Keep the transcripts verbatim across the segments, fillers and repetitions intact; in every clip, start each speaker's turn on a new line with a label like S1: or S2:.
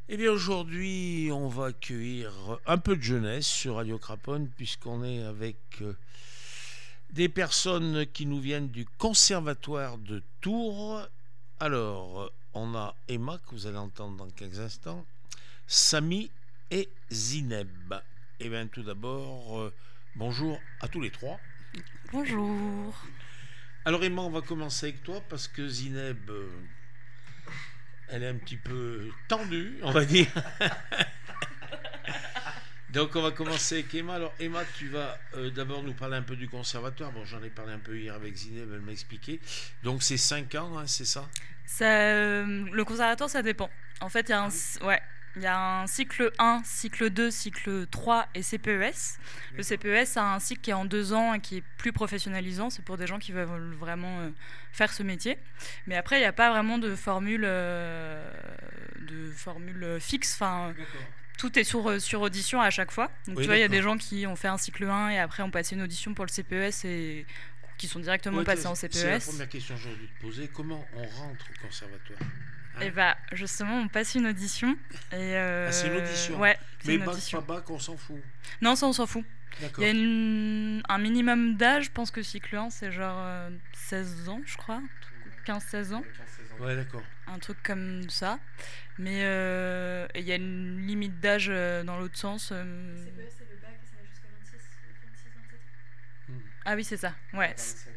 S1: Eh bien aujourd'hui, on va accueillir un peu de jeunesse sur Radio Craponne puisqu'on est avec euh, des personnes qui nous viennent du Conservatoire de Tours. Alors, on a Emma, que vous allez entendre dans quelques instants, Samy et Zineb. Eh bien tout d'abord, euh, bonjour à tous les trois.
S2: Bonjour.
S1: Alors Emma, on va commencer avec toi parce que Zineb... euh, elle est un petit peu tendue, on va dire. Donc on va commencer avec Emma. Alors Emma, tu vas euh, d'abord nous parler un peu du conservatoire. Bon, j'en ai parlé un peu hier avec Zineb, elle m'a expliqué. Donc c'est cinq ans, hein, c'est ça?
S2: Ça, euh, le conservatoire, ça dépend. En fait, il y a un, ouais, il y a un cycle un, cycle deux, cycle trois et C P E S. Le C P E S, c'est un cycle qui est en deux ans et qui est plus professionnalisant. C'est pour des gens qui veulent vraiment euh, faire ce métier. Mais après, il n'y a pas vraiment de formule, euh, de formule fixe. Enfin, tout est sur, sur audition à chaque fois. Donc,
S1: Oui,
S2: tu vois, il y a
S1: d'accord.
S2: des gens qui ont fait un cycle un et après ont passé une audition pour le C P E S et qui sont directement
S1: Ouais,
S2: passés
S1: toi,
S2: en C P E
S1: c'est la
S2: S.
S1: première question que j'ai envie de poser. Comment on rentre au conservatoire? Hein?
S2: Et bah justement, on passe une audition. Et euh,
S1: Ah, c'est une audition.
S2: Ouais, c'est
S1: Mais
S2: une
S1: bac,
S2: audition.
S1: pas bac, on s'en fout.
S2: Non, ça on s'en fout. Il
S1: D'accord.
S2: y a une, un minimum d'âge, je pense que cycle un c'est genre euh, seize ans, je crois. quinze seize ans.
S1: Ouais, d'accord.
S2: Un truc comme ça. Mais euh, il y a une limite d'âge euh, dans l'autre sens. euh,
S3: Le C P E S, c'est le bac, ça va jusqu'à vingt-six, vingt-six, vingt-sept ans.
S1: Hmm.
S2: Ah oui, c'est ça. Ouais.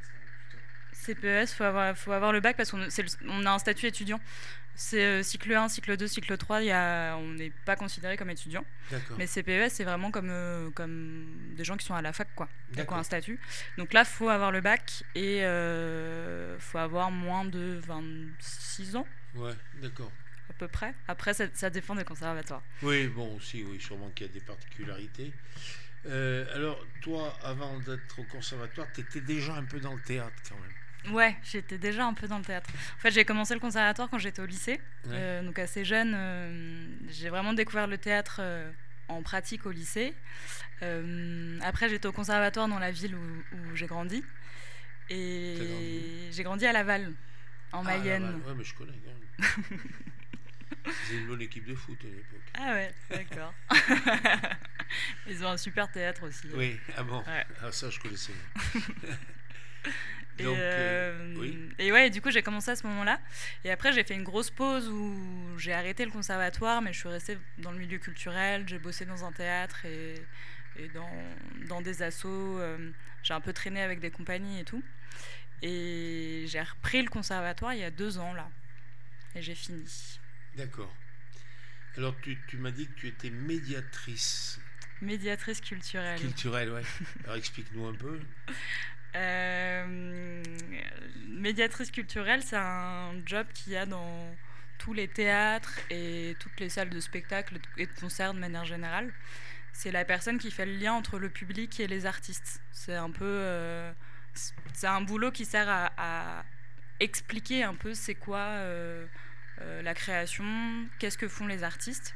S2: C P E S, il faut avoir, faut avoir le bac parce qu'on c'est le- on a un statut étudiant. C'est euh, cycle un, cycle deux, cycle trois, y a, on n'est pas considéré comme étudiant.
S1: D'accord.
S2: Mais C P E S, c'est vraiment comme, euh, comme des gens qui sont à la fac, quoi. Qui ont
S1: D'accord.
S2: un statut. Donc là, il faut avoir le bac et il euh, faut avoir moins de vingt-six ans,
S1: Ouais, d'accord.
S2: à peu près. Après, ça, ça dépend des conservatoires.
S1: Oui, bon, aussi, oui, sûrement qu'il y a des particularités. Euh, alors, toi, avant d'être au conservatoire, tu étais déjà un peu dans le théâtre quand même.
S2: Ouais, j'étais déjà un peu dans le théâtre. En fait, j'ai commencé le conservatoire quand j'étais au lycée.
S1: Ouais.
S2: Euh, donc assez jeune, euh, j'ai vraiment découvert le théâtre euh, en pratique au lycée. Euh, après, j'étais au conservatoire dans la ville où, où j'ai grandi. Et
S1: T'as grandi
S2: j'ai grandi à Laval, en
S1: Ah,
S2: Mayenne.
S1: Laval. Ouais, mais je connais quand même. J'ai une bonne équipe de foot à l'époque.
S2: Ah ouais, d'accord. Ils ont un super théâtre aussi.
S1: Oui, ah bon,
S2: Ouais.
S1: ah, ça je connaissais.
S2: Et,
S1: Donc, euh,
S2: euh,
S1: oui.
S2: et ouais, du coup, j'ai commencé à ce moment-là. Et après, j'ai fait une grosse pause où j'ai arrêté le conservatoire, mais je suis restée dans le milieu culturel. J'ai bossé dans un théâtre et, et dans, dans des assos. Euh, j'ai un peu traîné avec des compagnies et tout. Et j'ai repris le conservatoire il y a deux ans, là. Et j'ai fini.
S1: D'accord. Alors, tu, tu m'as dit que tu étais médiatrice
S2: Médiatrice culturelle.
S1: culturelle, ouais. Alors, explique-nous un peu.
S2: Euh, médiatrice culturelle, c'est un job qu'il y a dans tous les théâtres et toutes les salles de spectacle et de concerts de manière générale. C'est la personne qui fait le lien entre le public et les artistes. C'est un peu, euh, c'est un boulot qui sert à, à expliquer un peu c'est quoi euh, euh, la création, qu'est-ce que font les artistes.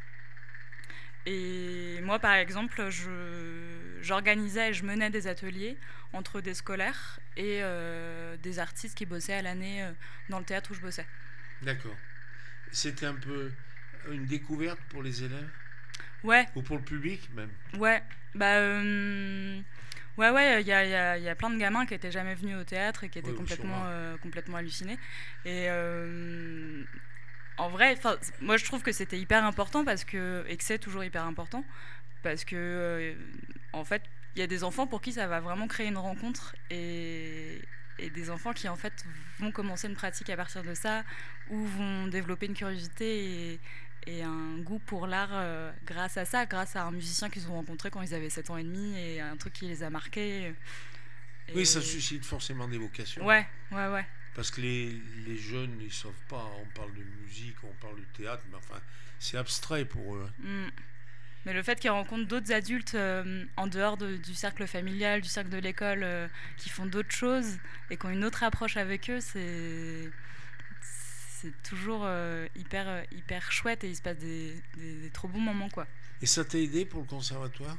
S2: Et moi, par exemple, je, j'organisais et je menais des ateliers entre des scolaires et euh, des artistes qui bossaient à l'année euh, dans le théâtre où je bossais.
S1: D'accord. C'était un peu une découverte pour les élèves
S2: Ouais,
S1: ou pour le public même.
S2: ouais. Bah, euh, ouais, ouais, il y a, y a- y a plein de gamins qui étaient jamais venus au théâtre et qui étaient
S1: Ouais,
S2: complètement,
S1: sûrement.
S2: euh, complètement hallucinés. Et euh, en vrai, 'fin, moi je trouve que c'était hyper important parce que, et que c'est toujours hyper important parce que, euh, en fait, il y a des enfants pour qui ça va vraiment créer une rencontre et, et des enfants qui en fait vont commencer une pratique à partir de ça ou vont développer une curiosité et, et un goût pour l'art euh, grâce à ça, grâce à un musicien qu'ils ont rencontré quand ils avaient sept ans et demi et un truc qui les a marqués. Et...
S1: Oui, ça suscite forcément des vocations.
S2: Ouais, ouais, ouais.
S1: Parce que les, les jeunes, ils ne savent pas. On parle de musique, on parle de théâtre, mais enfin, c'est abstrait pour eux.
S2: Mm. Mais le fait qu'ils rencontrent d'autres adultes euh, en dehors de, du cercle familial, du cercle de l'école, euh, qui font d'autres choses et qui ont une autre approche avec eux, c'est, c'est toujours euh, hyper, euh, hyper chouette et il se passe des, des, des trop bons moments, quoi.
S1: Et ça t'a aidé pour le conservatoire?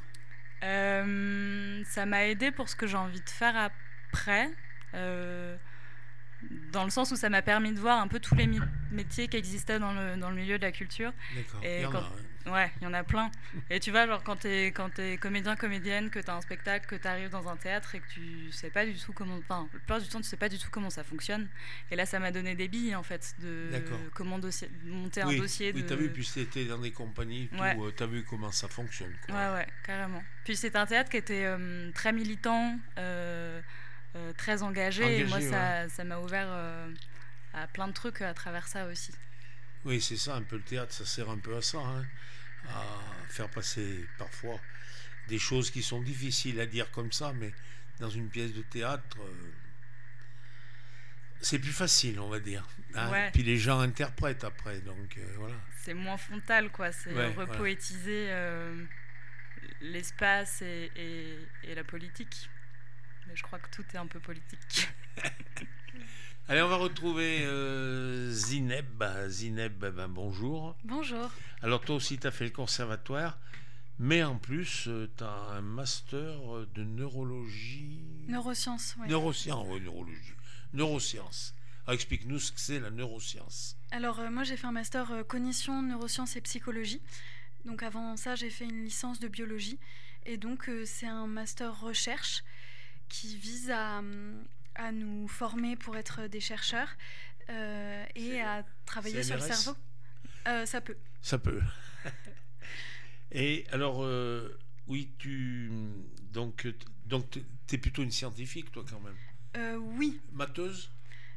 S2: Euh, ça m'a aidé pour ce que j'ai envie de faire après. Euh, dans le sens où ça m'a permis de voir un peu tous les mi- métiers qui existaient dans le, dans le milieu de la culture.
S1: D'accord.
S2: Et
S1: Il y en
S2: quand-
S1: a, hein.
S2: Ouais, il y en a plein. Et tu vois, genre quand t'es, quand t'es comédien, comédienne, que t'as un spectacle, que t'arrives dans un théâtre et que tu sais pas du tout comment... Enfin, la plupart du temps, tu sais pas du tout comment ça fonctionne. Et là, ça m'a donné des billes, en fait, de
S1: D'accord.
S2: comment dossier, monter
S1: Oui,
S2: un dossier
S1: oui,
S2: de...
S1: t'as vu, puis t'étais dans des compagnies, tout,
S2: Ouais.
S1: euh, t'as vu comment ça fonctionne, quoi.
S2: Ouais, ouais, carrément. Puis c'est un théâtre qui était euh, très militant, euh, euh, très engagé,
S1: Engagé,
S2: et moi,
S1: ouais.
S2: ça, ça m'a ouvert euh, à plein de trucs à travers ça aussi.
S1: Oui, c'est ça, un peu le théâtre, ça sert un peu à ça, hein, à faire passer parfois des choses qui sont difficiles à dire comme ça, mais dans une pièce de théâtre, euh, c'est plus facile, on va dire. Hein.
S2: Ouais.
S1: Puis les gens interprètent après, donc euh, voilà.
S2: C'est moins frontal, quoi. C'est
S1: Ouais,
S2: repoétiser euh, l'espace et, et, et la politique. Mais je crois que tout est un peu politique.
S1: Allez, on va retrouver euh, Zineb. Zineb, ben, bonjour.
S3: Bonjour.
S1: Alors toi aussi, tu as fait le conservatoire, mais en plus, euh, tu as un master de neurologie...
S3: Neurosciences, oui.
S1: Neurosciences, oui, neurologie. Neurosciences. Alors, explique-nous ce que c'est la neuroscience.
S3: Alors, euh, moi, j'ai fait un master euh, cognition, neurosciences et psychologie. Donc, avant ça, j'ai fait une licence de biologie. Et donc, euh, c'est un master recherche qui vise à, à nous former pour être des chercheurs euh, et
S1: C'est-
S3: à travailler
S1: c'est
S3: sur le
S1: M R S?
S3: cerveau. Euh, ça peut.
S1: Ça peut. Et alors, euh, oui, tu... Donc, t- donc tu es plutôt une scientifique, toi, quand même.
S3: Euh, oui,
S1: Matheuse?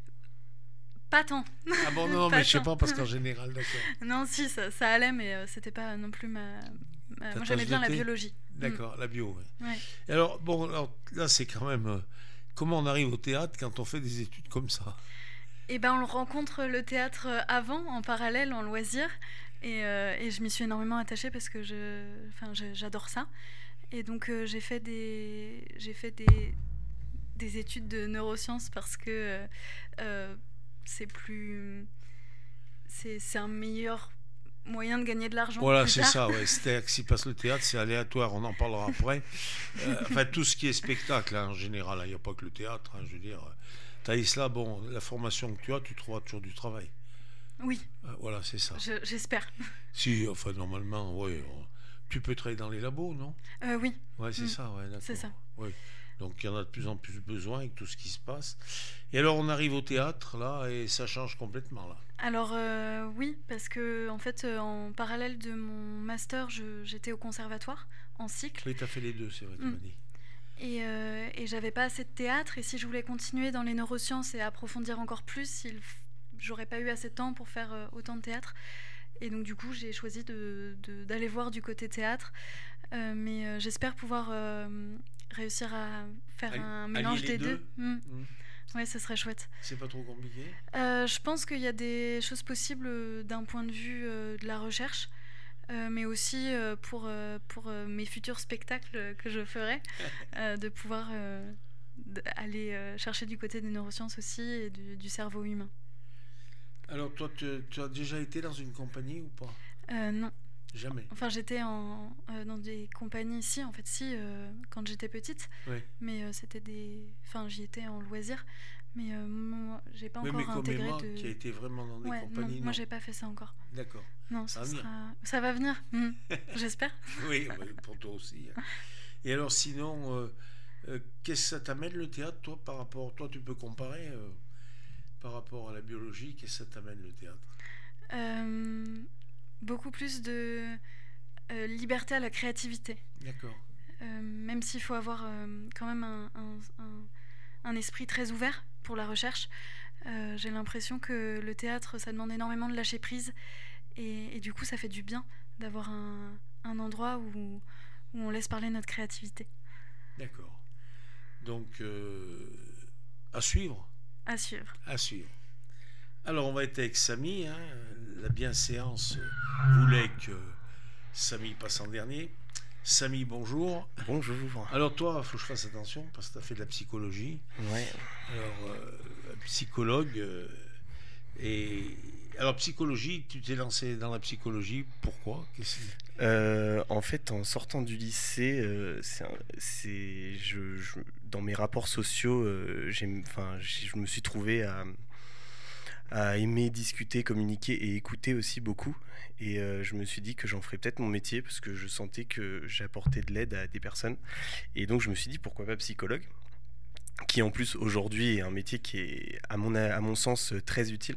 S3: pas tant.
S1: Ah bon, non,
S3: Pas
S1: mais je sais
S3: tant.
S1: pas, parce qu'en général, d'accord.
S3: Non, si, ça, ça allait, mais euh, c'était pas non plus ma... ma-
S1: Ta
S3: Moi, j'aimais
S1: tasse
S3: bien
S1: de
S3: la
S1: thé?
S3: biologie.
S1: D'accord, la bio, oui.
S3: Mm. Ouais.
S1: Et alors, bon, alors, là, c'est quand même... euh, comment on arrive au théâtre quand on fait des études comme ça?
S3: Et ben, on rencontre le théâtre avant, en parallèle, en loisir. Et, euh, et je m'y suis énormément attachée parce que je, enfin, je- j'adore ça. Et donc, euh, j'ai fait, des, j'ai fait des, des études de neurosciences parce que euh, euh, c'est plus. C'est, c'est un meilleur moyen de gagner de l'argent.
S1: Voilà,
S3: plus
S1: c'est
S3: tard.
S1: ça, ouais. C'est-à-dire que si passe le théâtre, c'est aléatoire, on en parlera après. Euh, enfin, tout ce qui est spectacle, hein, en général, il n'y a pas que le théâtre, hein, je veux dire. Thaïs, là, bon, la formation que tu as, tu trouveras toujours du travail.
S3: Oui,
S1: Euh, voilà, c'est ça.
S3: je- j'espère.
S1: Si, enfin, normalement, oui. Tu peux travailler dans les labos, non?
S3: Euh, oui,
S1: Ouais, c'est
S3: Mm.
S1: ça, ouais, d'accord.
S3: c'est ça.
S1: Ouais. Donc, il y en a de plus en plus besoin avec tout ce qui se passe. Et alors, on arrive au théâtre, là, et ça change complètement, là.
S3: Alors euh, oui, parce que en fait, euh, en parallèle de mon master, je- j'étais au conservatoire en cycle
S1: Oui, tu as fait les deux, c'est vrai, tu
S3: Mm.
S1: m'as dit.
S3: et, euh, et j'avais pas assez de théâtre. Et si je voulais continuer dans les neurosciences et approfondir encore plus, il f- j'aurais pas eu assez de temps pour faire euh, autant de théâtre. Et donc du coup, j'ai choisi de- de- d'aller voir du côté théâtre. Euh, mais euh, j'espère pouvoir euh, réussir à faire
S1: Alli-
S3: un
S1: allier
S3: mélange
S1: les
S3: des
S1: deux.
S3: deux. Mm.
S1: Mm.
S3: Ouais, ce serait chouette.
S1: C'est pas trop compliqué?
S3: Euh, je pense qu'il y a des choses possibles euh, d'un point de vue euh, de la recherche, euh, mais aussi euh, pour, euh, pour euh, mes futurs spectacles que je ferai, euh, de pouvoir euh, d- aller euh, chercher du côté des neurosciences aussi et du, du cerveau humain.
S1: Alors, toi, tu, tu as déjà été dans une compagnie ou pas?
S3: Euh, non,
S1: Jamais.
S3: enfin j'étais en, euh, dans des compagnies ici, en fait, si, euh, quand j'étais petite,
S1: Oui.
S3: mais euh, c'était des... Enfin, j'y étais en loisir, mais euh, moi, j'ai pas
S1: Oui,
S3: encore
S1: mais comme
S3: intégré
S1: Emma,
S3: de...
S1: qui a été vraiment dans des
S3: Ouais, non,
S1: compagnies, non.
S3: moi j'ai pas fait ça encore.
S1: D'accord.
S3: Non,
S1: Ça
S3: ça,
S1: va venir.
S3: sera... ça va venir, mm, j'espère.
S1: Oui, oui, pour toi aussi. hein. Et alors, sinon, euh, euh, qu'est-ce que ça t'amène le théâtre, toi, par rapport... Toi, tu peux comparer euh, par rapport à la biologie, qu'est-ce que ça t'amène le théâtre?
S3: Euh, beaucoup plus de euh, liberté à la créativité.
S1: D'accord.
S3: Euh, même s'il faut avoir euh, quand même un, un, un- un esprit très ouvert pour la recherche, euh, j'ai l'impression que le théâtre, ça demande énormément de lâcher prise. Et, et du coup, ça fait du bien d'avoir un, un endroit où, où on laisse parler notre créativité.
S1: D'accord. Donc, euh, à suivre.
S3: À suivre.
S1: À suivre. Alors, on va être avec Samy. Hein. La bienséance euh, voulait que Samy passe en dernier. Samy, bonjour.
S4: Bonjour.
S1: Alors, toi, il faut que je fasse attention parce que tu as fait de la psychologie.
S4: Ouais.
S1: Alors, euh, un psychologue, euh, Et alors, psychologie, tu t'es lancé dans la psychologie, pourquoi? Qu'est-ce que...
S4: Euh, en fait, en sortant du lycée, euh, c'est, un- c'est, je, je- dans mes rapports sociaux, euh, j'ai, enfin, j'ai- je me suis trouvé à, à aimer discuter, communiquer et écouter aussi beaucoup. Et euh, je me suis dit que j'en ferais peut-être mon métier parce que je sentais que j'apportais de l'aide à des personnes. Et donc, je me suis dit pourquoi pas psychologue, qui en plus aujourd'hui est un métier qui est, à mon, à mon sens, très utile.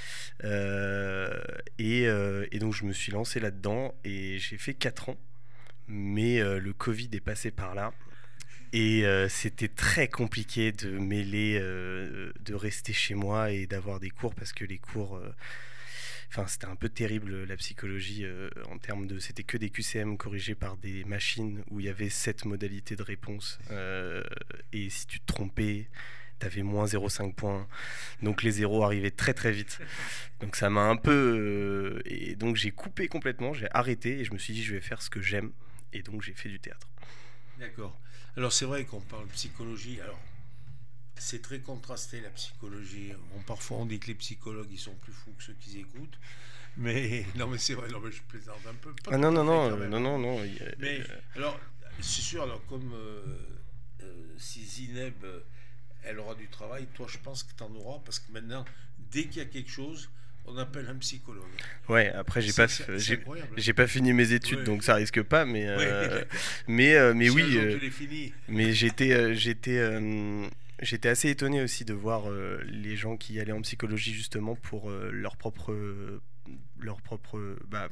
S4: Euh, et, euh, et donc je me suis lancé là-dedans et j'ai fait quatre ans, mais euh, le Covid est passé par là et euh, c'était très compliqué de mêler, euh, de rester chez moi et d'avoir des cours parce que les cours, euh, enfin c'était un peu terrible la psychologie euh, en termes de, c'était que des Q C M corrigés par des machines où il y avait sept modalités de réponse euh, et si tu te trompais t'avais moins zéro virgule cinq points, donc les zéros arrivaient très très vite. Donc ça m'a un peu... euh, et donc j'ai coupé complètement, j'ai arrêté et je me suis dit je vais faire ce que j'aime. Et donc j'ai fait du théâtre.
S1: D'accord. Alors, c'est vrai qu'on parle psychologie. Alors, c'est très contrasté, la psychologie. Bon, parfois, on dit que les psychologues, ils sont plus fous que ceux qui écoutent. Mais non, mais c'est vrai, non, mais je plaisante un peu. Pas
S4: Ah non,
S1: tout à
S4: non,
S1: fait,
S4: non,
S1: quand
S4: euh,
S1: même.
S4: non, non, non. il y a-
S1: Mais
S4: euh,
S1: alors, c'est sûr, alors comme euh, euh, si Zineb, euh, elle aura du travail, toi, je pense que tu en auras, parce que maintenant, dès qu'il y a quelque chose, on appelle un psychologue.
S4: Ouais, après j'ai
S1: C'est-
S4: pas,
S1: c'est-
S4: f-
S1: c'est
S4: j'ai,
S1: incroyable.
S4: j'ai pas fini mes études,
S1: Ouais.
S4: donc ça risque pas, mais,
S1: Ouais,
S4: euh,
S1: d'accord.
S4: mais, euh, mais
S1: Si
S4: oui,
S1: un jour
S4: euh,
S1: tu l'as fini.
S4: mais j'étais, euh, j'étais, euh, j'étais assez étonné aussi de voir euh, les gens qui allaient en psychologie justement pour euh, leur propre, euh, leur propre, bah,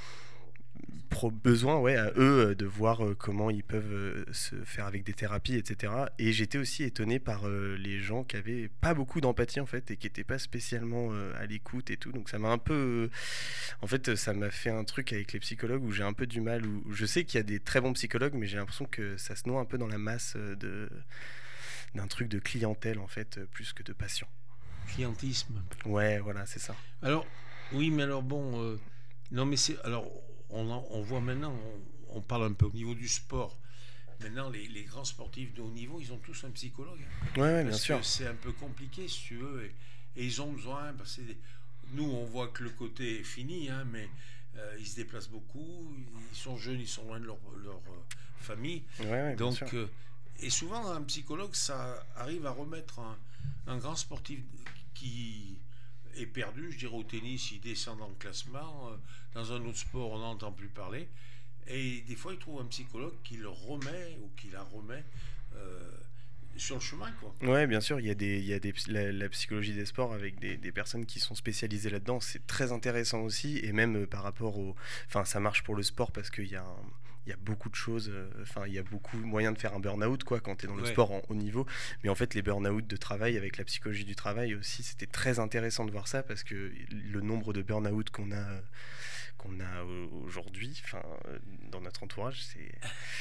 S4: pro- besoin, ouais, à eux euh, de voir euh, comment ils peuvent euh, se faire avec des thérapies, et cetera. Et j'étais aussi étonné par euh, les gens qui avaient pas beaucoup d'empathie en fait et qui n'étaient pas spécialement euh, à l'écoute et tout. Donc ça m'a un peu, euh, en fait, ça m'a fait un truc avec les psychologues où j'ai un peu du mal. Où je sais qu'il y a des très bons psychologues, mais j'ai l'impression que ça se noie un peu dans la masse euh, de d'un truc de clientèle en fait, euh, plus que de patients.
S1: Clientisme.
S4: Ouais, voilà, c'est ça.
S1: Alors, oui, mais alors bon, euh, non, mais c'est. Alors, on, en- on voit maintenant, on, on parle un peu au niveau du sport. Maintenant, les, les grands sportifs de haut niveau, ils ont tous un psychologue. hein.
S4: Ouais, ouais, bien
S1: Parce
S4: sûr.
S1: que c'est un peu compliqué, si tu veux. Et, et ils ont besoin. Parce que des- nous, on voit que le côté est fini, hein, mais euh, ils se déplacent beaucoup. Ils sont jeunes, ils sont loin de leur, leur euh, famille.
S4: Ouais, ouais, bien
S1: Donc,
S4: sûr.
S1: euh, et souvent, un psychologue, ça arrive à remettre un, un grand sportif qui est perdu, je dirais au tennis, il descend dans le classement, euh, dans un autre sport, on n'entend plus parler, et des fois, il trouve un psychologue qui le remet, ou qui la remet euh, sur le chemin, quoi.
S4: Ouais, bien sûr, il y a des, il y a des, la, la psychologie des sports avec des, des personnes qui sont spécialisées là-dedans, c'est très intéressant aussi, et même euh, par rapport au... Enfin, ça marche pour le sport parce qu'il y a, un- il y a beaucoup de choses, euh, enfin, il y a beaucoup de moyens de faire un burn-out, quoi, quand tu es dans le
S1: Ouais.
S4: sport en haut niveau, mais en fait, les burn-out de travail avec la psychologie du travail aussi, c'était très intéressant de voir ça, parce que le nombre de burn-out qu'on a, euh, qu'on a euh, aujourd'hui, enfin, euh, dans notre entourage, c'est...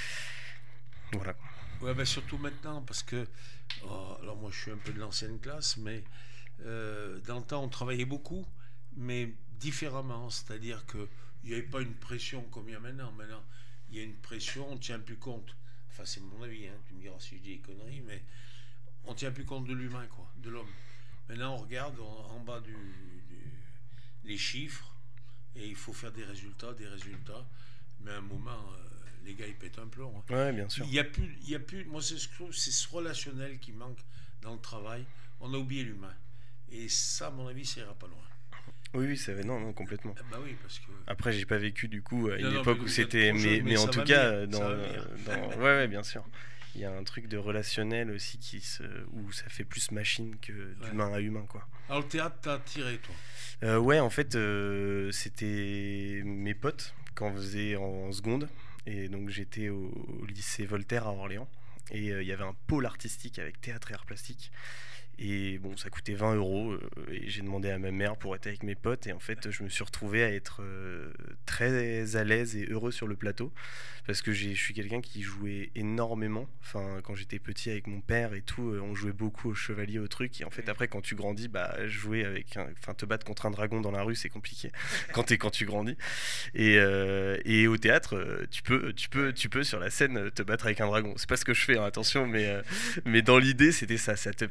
S4: Voilà.
S1: Ouais, ben surtout maintenant, parce que, oh, alors moi je suis un peu de l'ancienne classe, mais euh, dans le temps on travaillait beaucoup, mais différemment, c'est-à-dire qu'il n'y avait pas une pression comme il y a maintenant. Maintenant, il y a une pression, on ne tient plus compte. Enfin, c'est mon avis, hein, tu me diras si je dis des conneries, mais on ne tient plus compte de l'humain, quoi, de l'homme. Maintenant, on regarde en, en bas du, du- les chiffres, et il faut faire des résultats, des résultats, mais à un moment, euh, les gars, ils pètent un plomb. hein.
S4: Ouais, bien sûr.
S1: Il y a plus, il y a plus. Moi, c'est ce que je trouve, c'est ce relationnel qui manque dans le travail. On a oublié l'humain. Et ça, à mon avis, ça ira pas loin.
S4: Oui, oui, c'est non, non, complètement.
S1: Ah bah oui, parce que.
S4: Après, j'ai pas vécu du coup à une
S1: Non, non,
S4: époque
S1: mais
S4: où
S1: vous êtes
S4: c'était,
S1: trop
S4: mais,
S1: jeune,
S4: mais,
S1: mais
S4: en
S1: ça
S4: tout
S1: va
S4: cas,
S1: venir,
S4: dans,
S1: ça va venir.
S4: dans- ouais, ouais, bien sûr. Il y a un truc de relationnel aussi qui se, où ça fait plus machine que d'humain à humain, quoi.
S1: Alors, le théâtre t'a attiré, toi.
S4: Euh, ouais, en fait, euh, c'était mes potes quand on faisait en seconde, et donc j'étais au, au lycée Voltaire à Orléans, et euh, il y avait un pôle artistique avec théâtre et arts plastiques. Et bon, ça coûtait vingt euros, euh, et j'ai demandé à ma mère pour être avec mes potes, et en fait, je me suis retrouvé à être euh, très à l'aise et heureux sur le plateau, parce que j'ai- je suis quelqu'un qui jouait énormément. Enfin, quand j'étais petit avec mon père et tout, euh, on jouait beaucoup au chevalier, au truc, et en fait, après, quand tu grandis, bah, jouer avec un... Enfin, te battre contre un dragon dans la rue, c'est compliqué quand, t'es, quand tu grandis. Et, euh, et au théâtre, euh, tu peux, tu, peux, tu peux sur la scène te battre avec un dragon. C'est pas ce que je fais, hein, attention, mais, euh, mais dans l'idée, c'était ça. Ça te permet de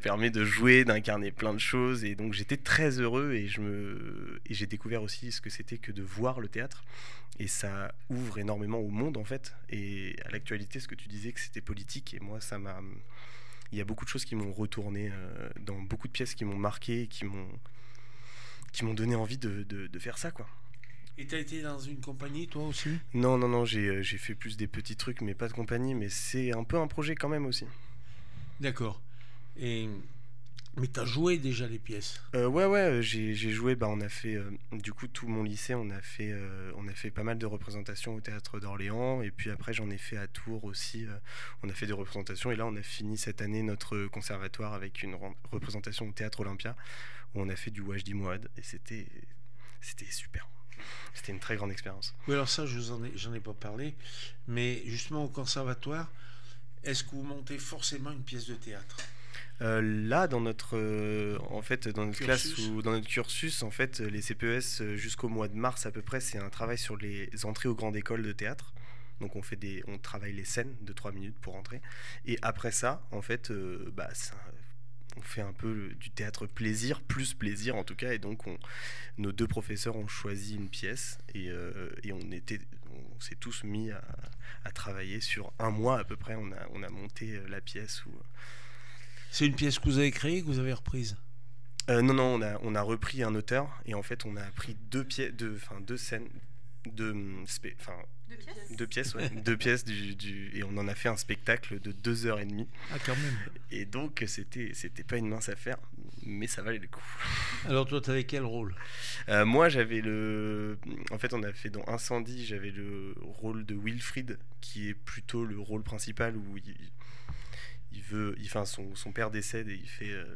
S4: jouer, d'incarner plein de choses. Et donc j'étais très heureux et, je me... et j'ai découvert aussi ce que c'était que de voir le théâtre. Et ça ouvre énormément au monde en fait. Et à l'actualité, ce que tu disais que c'était politique, et moi ça m'a... Il y a beaucoup de choses qui m'ont retourné euh, dans beaucoup de pièces qui m'ont marqué, qui m'ont, qui m'ont donné envie de, de, de faire ça, quoi.
S1: Et tu as été dans une compagnie, toi aussi ?
S4: Non, non, non, j'ai, j'ai fait plus des petits trucs, mais pas de compagnie, mais c'est un peu un projet quand même aussi.
S1: D'accord. Et... Mais tu as joué déjà les pièces ?
S4: euh, Ouais, ouais, j'ai, j'ai joué, bah, on a fait, euh, du coup, tout mon lycée, on a, fait, euh, on a fait pas mal de représentations au Théâtre d'Orléans, et puis après, j'en ai fait à Tours aussi, euh, on a fait des représentations, et là, on a fini cette année notre conservatoire avec une re- représentation au Théâtre Olympia, où on a fait du Wajdi Mouawad, et c'était, c'était super. C'était une très grande expérience.
S1: Oui, alors ça, je vous en ai, j'en ai pas parlé, mais justement au conservatoire, est-ce que vous montez forcément une pièce de théâtre ?
S4: Euh, là, dans notre, euh, en fait, dans notre
S1: Cursus.
S4: classe ou dans notre cursus, en fait, les C P E S euh, jusqu'au mois de mars à peu près, c'est un travail sur les entrées aux grandes écoles de théâtre. Donc on fait des, on travaille les scènes de trois minutes pour entrer. Et après ça, en fait, euh, bah, ça, on fait un peu le- du théâtre plaisir, plus plaisir en tout cas. Et donc on, nos deux professeurs ont choisi une pièce et, euh, et on était, on s'est tous mis à, à travailler sur un mois à peu près. On a, on a monté euh, la pièce où.
S1: C'est une pièce que vous avez créée, que vous avez reprise ?
S4: Euh, non, non, on a, on a repris un auteur et en fait on a pris deux pièces, deux, enfin deux scènes, deux, spé- enfin
S3: Deux pièces
S4: deux pièces, ouais, deux pièces du, du, et on en a fait un spectacle de deux heures et demie.
S1: Ah, quand même.
S4: Et donc c'était, c'était pas une mince affaire, mais ça valait le coup.
S1: Alors toi, tu avais quel rôle ?
S4: Euh, moi j'avais le, en fait on a fait dans Incendie, j'avais le rôle de Wilfried qui est plutôt le rôle principal où il, il veut, il, enfin son, son père décède et il fait. Euh,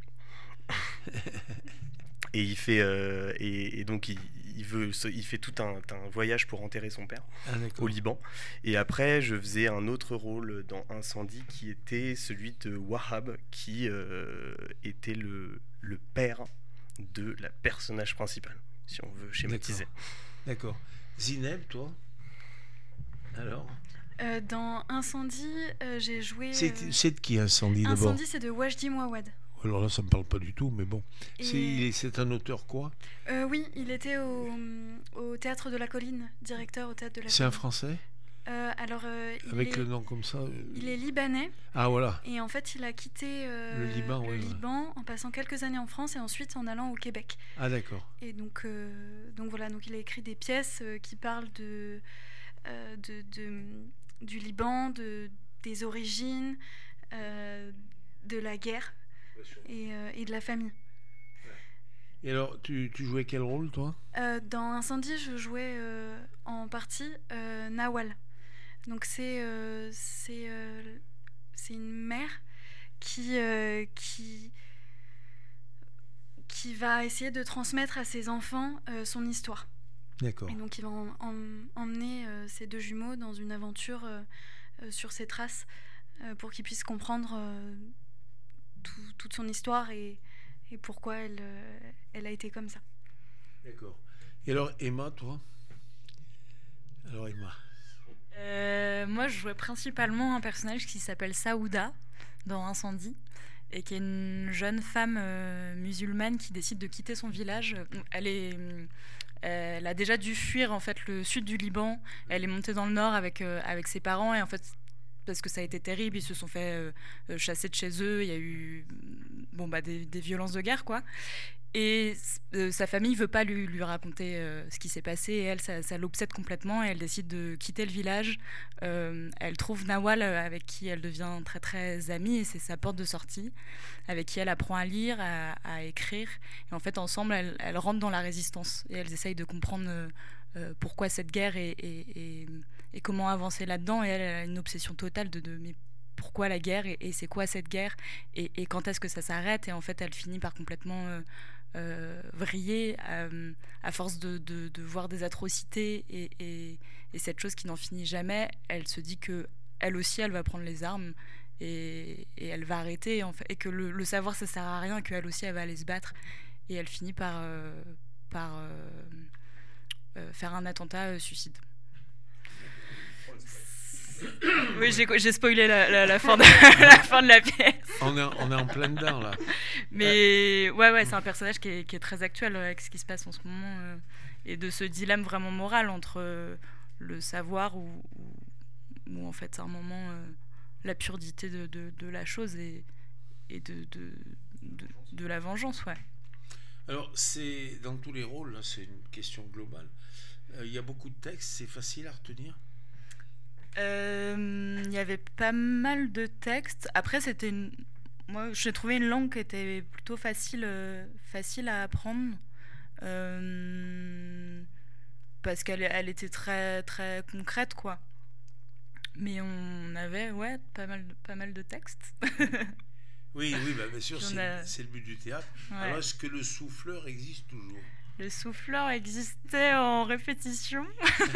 S4: et il fait euh, et, et donc il, il veut il fait tout un, un voyage pour enterrer son père
S1: Ah,
S4: au Liban. Et après je faisais un autre rôle dans Incendie qui était celui de Wahab qui euh, était le, le père de la personnage principale, si on veut schématiser.
S1: D'accord. D'accord. Zineb, toi ? Alors ?
S3: Euh, Dans Incendie, euh, j'ai joué.
S1: C'est,
S3: euh,
S1: c'est de qui Incendie d'abord ?
S3: Incendie, c'est de Wajdi Mouawad.
S1: Alors là, ça me parle pas du tout, mais bon.
S3: Et-
S1: C'est, il est- c'est un auteur quoi ?
S3: Euh, oui, il était au, au Théâtre de la Colline, directeur au Théâtre de la
S1: C'est un
S3: Colline.
S1: Français ?
S3: Euh, alors, euh, il,
S1: Avec
S3: est,
S1: le nom comme ça euh,
S3: il est libanais
S1: Ah, voilà.
S3: et en fait, il a quitté euh,
S1: Le Liban,
S3: le
S1: ouais, ouais.
S3: Liban en passant quelques années en France et ensuite en allant au Québec.
S1: Ah, d'accord.
S3: Et donc, euh, donc voilà, donc il a écrit des pièces euh, qui parlent de, euh, de, de- du Liban, de, des origines, euh, de la guerre et, euh, et de la famille.
S1: Et alors, tu, tu jouais quel rôle, toi ?
S3: Euh, dans Incendie, je jouais euh, en partie euh, Nawal. Donc c'est euh, c'est euh, c'est une mère qui euh, qui qui va essayer de transmettre à ses enfants euh, son histoire.
S1: D'accord.
S3: Et donc il va en- en- emmener euh, ces deux jumeaux dans une aventure euh, euh, sur ses traces euh, pour qu'ils puissent comprendre euh, tout- toute son histoire et, et pourquoi elle, euh, elle a été comme ça.
S1: D'accord. Et alors, Emma, toi ? Alors, Emma.
S2: Euh, moi, je jouais principalement un personnage qui s'appelle Saouda dans Incendie et qui est une jeune femme euh, musulmane qui décide de quitter son village. Elle est, euh, elle a déjà dû fuir en fait le sud du Liban. Elle est montée dans le nord avec euh, avec ses parents et en fait parce que ça a été terrible, ils se sont fait euh, chasser de chez eux. Il y a eu bon bah des, des violences de guerre quoi. Et euh, sa famille ne veut pas lui, lui raconter euh, ce qui s'est passé. Et elle, ça, ça l'obsède complètement. Et elle décide de quitter le village. Euh, elle trouve Nawal, euh, avec qui elle devient très, très amie. Et c'est sa porte de sortie, avec qui elle apprend à lire, à, à écrire. Et en fait, ensemble, elles, elles rentrent dans la résistance. Et elles essayent de comprendre euh, euh, pourquoi cette guerre et, et, et, et comment avancer là-dedans. Et elle, elle a une obsession totale de... de mais pourquoi la guerre et, et c'est quoi cette guerre et, et quand est-ce que ça s'arrête. Et en fait, elle finit par complètement... Euh, Euh, vriller euh, à force de, de, de voir des atrocités et, et, et cette chose qui n'en finit jamais, elle se dit que elle aussi elle va prendre les armes et, et elle va arrêter en fait, et que le, le savoir ça sert à rien, qu'elle aussi elle va aller se battre et elle finit par, euh, par euh, euh, faire un attentat euh, suicide. Oui, j'ai, j'ai spoilé la, la, la, fin de, la fin de la pièce.
S1: On est, on est en plein dedans, là.
S2: Mais ouais, ouais, c'est un personnage qui est, qui est très actuel avec ce qui se passe en ce moment. Euh, et de ce dilemme vraiment moral entre euh, le savoir ou, ou, ou en fait, à un moment, euh, l'absurdité de, de, de la chose et, et de, de, de, de la vengeance, ouais.
S1: Alors, c'est, dans tous les rôles, là, c'est une question globale. Il euh, y a beaucoup de textes, c'est facile à retenir?
S2: Il euh, y avait pas mal de textes. Après, c'était une... Moi, j'ai trouvé une langue qui était plutôt facile, euh, facile à apprendre. Euh, parce qu'elle elle était très, très concrète, quoi. Mais on avait, ouais, pas mal, pas mal de textes.
S1: Oui, oui, bah, bien sûr, c'est,
S2: a...
S1: c'est le but du théâtre. Ouais. Alors, est-ce que le souffleur existe toujours?
S2: Le souffleur existait en répétition.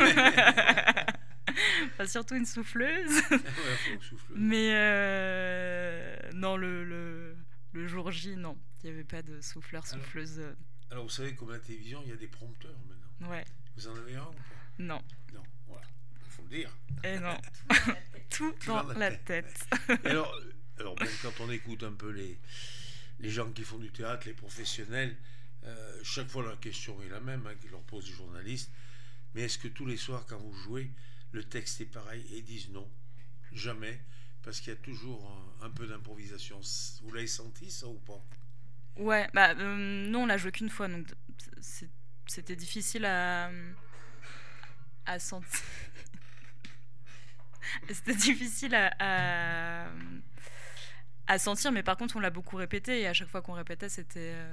S2: Enfin, surtout une souffleuse.
S1: Ouais, faut souffleuse.
S2: Mais euh, non, le, le, le jour J, non. Il n'y avait pas de souffleur, souffleuse.
S1: Alors, alors, vous savez, comme à la télévision, il y a des prompteurs maintenant.
S2: Ouais.
S1: Vous en avez un ou pas?
S2: Non.
S1: Non, voilà. Il faut le dire.
S2: Et non. Tout dans, dans la tête.
S1: tête. Et alors, alors bon, quand on écoute un peu les, les gens qui font du théâtre, les professionnels, euh, chaque fois la question est la même, hein, qu'ils leur posent les journalistes. Mais est-ce que tous les soirs, quand vous jouez, le texte est pareil? Et ils disent non, jamais, parce qu'il y a toujours un, un peu d'improvisation. Vous l'avez senti, ça, ou pas?
S2: Ouais, bah euh, non, on l'a joué qu'une fois, donc c'est, c'était difficile à, à sentir. C'était difficile à, à, à sentir, mais par contre, on l'a beaucoup répété, et à chaque fois qu'on répétait, c'était... Euh...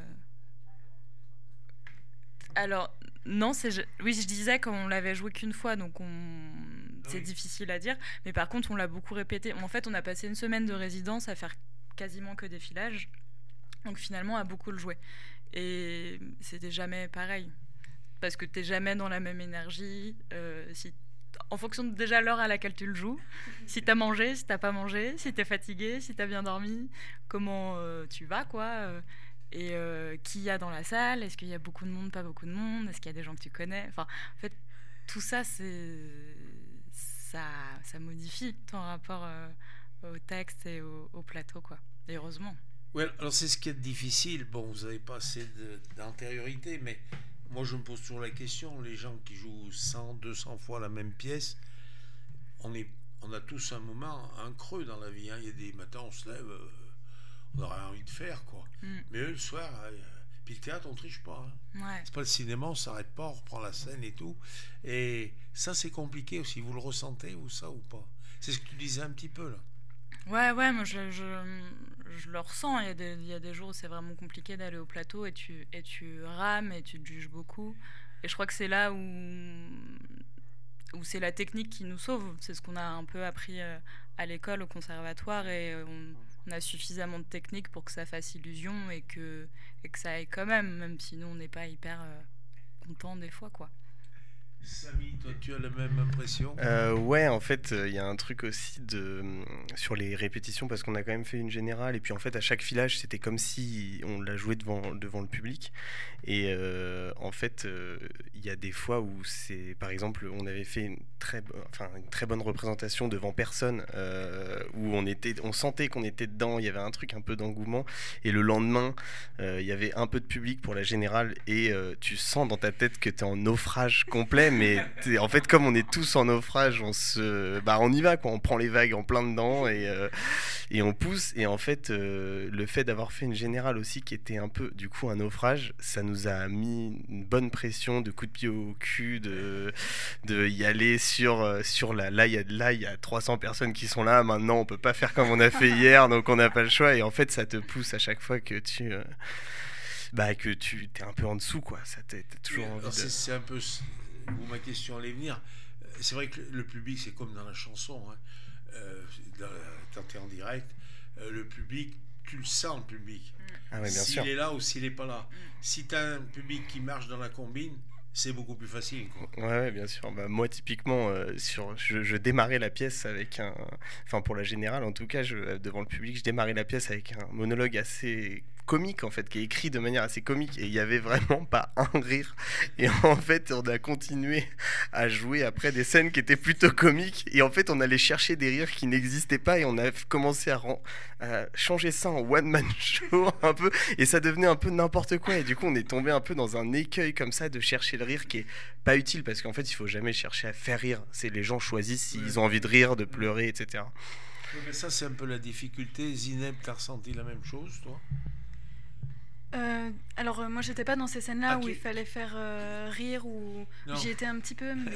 S2: Alors, non, c'est... oui, je disais qu'on l'avait joué qu'une fois, donc on... c'est oui. difficile à dire, mais par contre, on l'a beaucoup répété. En fait, on a passé une semaine de résidence à faire quasiment que des filages, donc finalement, à beaucoup le jouer. Et c'était jamais pareil, parce que t'es jamais dans la même énergie, euh, si en fonction de déjà l'heure à laquelle tu le joues, si t'as mangé, si t'as pas mangé, si t'es fatigué, si t'as bien dormi, comment euh, tu vas, quoi, euh, et euh, qui y a dans la salle, est-ce qu'il y a beaucoup de monde, pas beaucoup de monde, est-ce qu'il y a des gens que tu connais, enfin, en fait, tout ça, c'est... ça, ça modifie ton rapport euh, au texte et au, au plateau, quoi, et heureusement.
S1: Oui, alors c'est ce qui est difficile, bon, vous n'avez pas assez de, d'antériorité, mais... Moi, je me pose toujours la question, les gens qui jouent cent, deux cents fois la même pièce, on, est, on a tous un moment, un creux dans la vie. Hein. Il y a des matins, on se lève, euh, on aurait envie de faire, quoi. Mm. Mais eux, le soir, euh, puis le théâtre, on triche pas. Hein.
S2: Ouais.
S1: C'est pas le cinéma, on s'arrête pas, on reprend la scène et tout. Et ça, c'est compliqué aussi. Vous le ressentez, ou ça, ou pas? C'est ce que tu disais un petit peu, là.
S2: Ouais, ouais, moi je, je, je le ressens. Il y a des, il y a des jours où c'est vraiment compliqué d'aller au plateau et tu, et tu rames et tu te juges beaucoup. Et je crois que c'est là où, où c'est la technique qui nous sauve. C'est ce qu'on a un peu appris à l'école, au conservatoire, et on, on a suffisamment de technique pour que ça fasse illusion et que, et que ça aille quand même, même si nous on n'est pas hyper euh, content des fois, quoi.
S1: Samy, toi, tu as la même impression?
S4: euh, Ouais, en fait, il euh, y a un truc aussi de, sur les répétitions, parce qu'on a quand même fait une générale, et puis en fait, à chaque filage, c'était comme si on l'a joué devant, devant le public. Et euh, en fait, il euh, y a des fois où c'est, par exemple, on avait fait une très, enfin, une très bonne représentation devant personne, euh, où on, était, on sentait qu'on était dedans, il y avait un truc un peu d'engouement, et le lendemain, il euh, y avait un peu de public pour la générale, et euh, tu sens dans ta tête que tu es en naufrage complet, mais en fait, comme on est tous en naufrage, on se, bah, on y va, quoi. On prend les vagues en plein dedans et euh, et on pousse. Et en fait, euh, le fait d'avoir fait une générale aussi qui était un peu, du coup, un naufrage, ça nous a mis une bonne pression, de coups de pied au cul, de de y aller sur sur la. Là, il y a là, il y a trois cents personnes qui sont là. Maintenant, on peut pas faire comme on a fait hier, donc on n'a pas le choix. Et en fait, ça te pousse à chaque fois que tu euh, bah que tu t'es un peu en dessous, quoi. Ça t'es, t'as toujours
S1: oui,
S4: envie
S1: alors
S4: de.
S1: C'est, c'est un peu où ma question allait venir. C'est vrai que le public, c'est comme dans la chanson, hein. euh, dans, quand tu es en direct, euh, le public, tu le sens, le public.
S4: Ah oui, bien
S1: s'il
S4: sûr.
S1: est là ou s'il n'est pas là. Si tu as un public qui marche dans la combine, c'est beaucoup plus facile, quoi.
S4: Ouais, ouais, bien sûr. Bah, moi, typiquement, euh, sur, je, je démarrais la pièce avec un... Enfin, pour la générale, en tout cas, je, devant le public, je démarrais la pièce avec un monologue assez comique en fait, qui est écrit de manière assez comique, et il y avait vraiment pas un rire. Et en fait, on a continué à jouer après des scènes qui étaient plutôt comiques, et en fait, on allait chercher des rires qui n'existaient pas, et on a commencé à, ren- à changer ça en one man show un peu, et ça devenait un peu n'importe quoi. Et du coup, on est tombé un peu dans un écueil comme ça de chercher le rire qui est pas utile, parce qu'en fait, il faut jamais chercher à faire rire. C'est les gens choisissent s'ils
S1: Ouais.
S4: ont envie de rire, de pleurer, et cetera.
S1: Oui, mais ça, c'est un peu la difficulté. Zineb, t'as ressenti la même chose, toi?
S3: Euh, alors euh, moi j'étais pas dans ces scènes-là
S1: Ah,
S3: où
S1: tu-
S3: il fallait faire euh, rire ou
S1: Non.
S3: j'y étais un petit peu, mais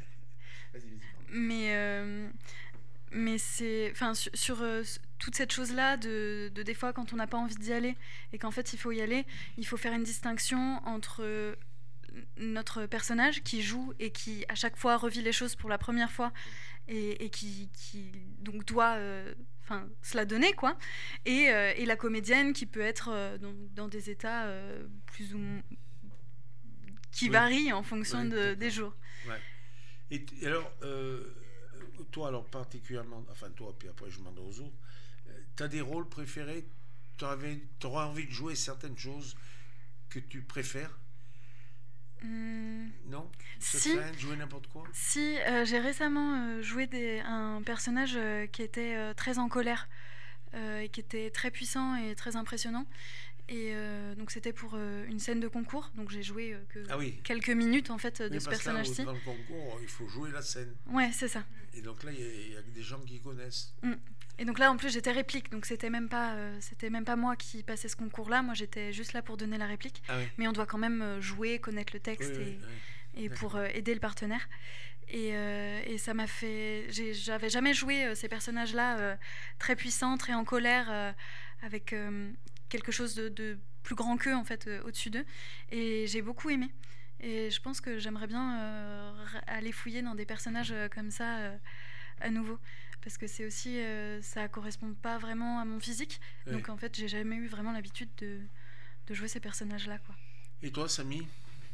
S3: mais, euh, mais c'est enfin sur, sur, euh, s- toute cette chose-là de, de des fois quand on n'a pas envie d'y aller et qu'en fait il faut y aller, il faut faire une distinction entre euh, notre personnage qui joue et qui à chaque fois revit les choses pour la première fois et, et qui, qui donc doit euh, enfin se la donner quoi et, euh, et la comédienne qui peut être euh, dans, dans des états euh, plus ou moins qui
S1: Oui.
S3: varient en fonction
S1: Oui,
S3: de-
S1: d'accord.
S3: des jours.
S1: Ouais. Et, t- et alors, euh, toi, alors particulièrement, enfin toi, puis après je demande aux autres, tu as des rôles préférés? Tu aurais envie de jouer certaines choses que tu préfères?
S3: Hum,
S1: Non? Ça te
S3: Si.
S1: fait rien de jouer n'importe quoi?
S3: Si, euh, j'ai récemment euh, joué des- un personnage euh, qui était euh, très en colère euh, et qui était très puissant et très impressionnant. Et euh, donc c'était pour euh, une scène de concours, donc j'ai joué euh, que
S1: Ah oui.
S3: quelques minutes en fait de
S1: Oui,
S3: ce
S1: parce que là,
S3: personnage-ci.
S1: dans le concours, il faut jouer la scène.
S3: Ouais, c'est ça.
S1: Et donc là, il y a- il y, a que des gens qui connaissent.
S3: Et donc là en plus j'étais réplique, donc c'était même pas, euh, c'était même pas moi qui passais ce concours-là, moi j'étais juste là pour donner la réplique.
S1: Ah oui.
S3: Mais on doit quand même euh, jouer, connaître le
S1: Oui,
S3: texte
S1: oui,
S3: et,
S1: oui.
S3: et pour
S1: D'accord.
S3: euh, aider le partenaire. Et, euh, et ça m'a fait. j'ai- J'avais jamais joué euh, ces personnages-là euh, très puissants, très en colère, euh, avec euh, quelque chose de, de plus grand qu'eux en fait euh, au-dessus d'eux. Et j'ai beaucoup aimé. Et je pense que j'aimerais bien euh, r- aller fouiller dans des personnages euh, comme ça euh, à nouveau. Parce que c'est aussi. Euh, ça correspond pas vraiment à mon physique.
S1: Oui.
S3: Donc en fait, j'ai jamais eu vraiment l'habitude de, de jouer ces personnages-là, quoi.
S1: Et toi, Samy?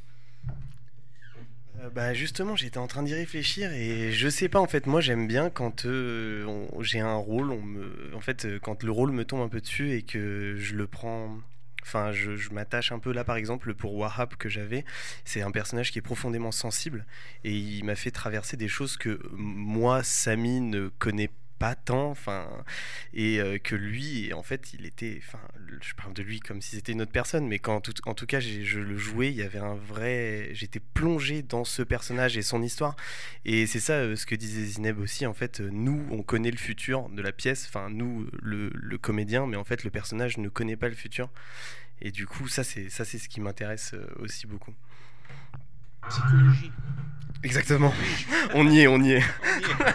S4: Euh, bah justement, j'étais en train d'y réfléchir et je sais pas en fait. Moi, j'aime bien quand euh, on- j'ai un rôle, on me, en fait, euh, quand le rôle me tombe un peu dessus et que je le prends. Enfin, je, je m'attache un peu là, par exemple, pour Wahab que j'avais. C'est un personnage qui est profondément sensible et il m'a fait traverser des choses que moi, Samy, ne connais pas tant. Enfin, et euh, que lui, en fait, il était. Enfin, le- je parle de lui comme si c'était une autre personne, mais quand, en tout, en tout cas, j'ai- je le jouais, il y avait un vrai. J'étais plongé dans ce personnage et son histoire. Et c'est ça euh, ce que disait Zineb aussi. En fait, euh, nous, on connaît le futur de la pièce. Enfin, nous, le, le comédien, mais en fait, le personnage ne connaît pas le futur. Et du coup, ça, c'est ça, c'est ce qui m'intéresse euh, aussi beaucoup.
S1: Psychologie.
S4: Exactement. On y est, on y est.
S1: On y est.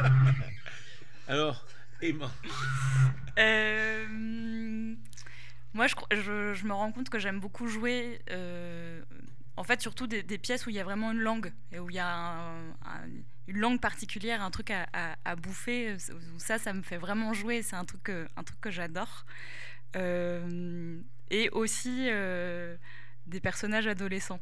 S1: Alors, Emma.
S2: Euh, moi, je, cro- je, je me rends compte que j'aime beaucoup jouer, euh, en fait, surtout des, des pièces où il y a vraiment une langue, et où il y a un- un- une langue particulière, un truc à, à- à bouffer. Où ça, ça me fait vraiment jouer. C'est un truc que, un truc que j'adore. Euh, et aussi euh, des personnages adolescents.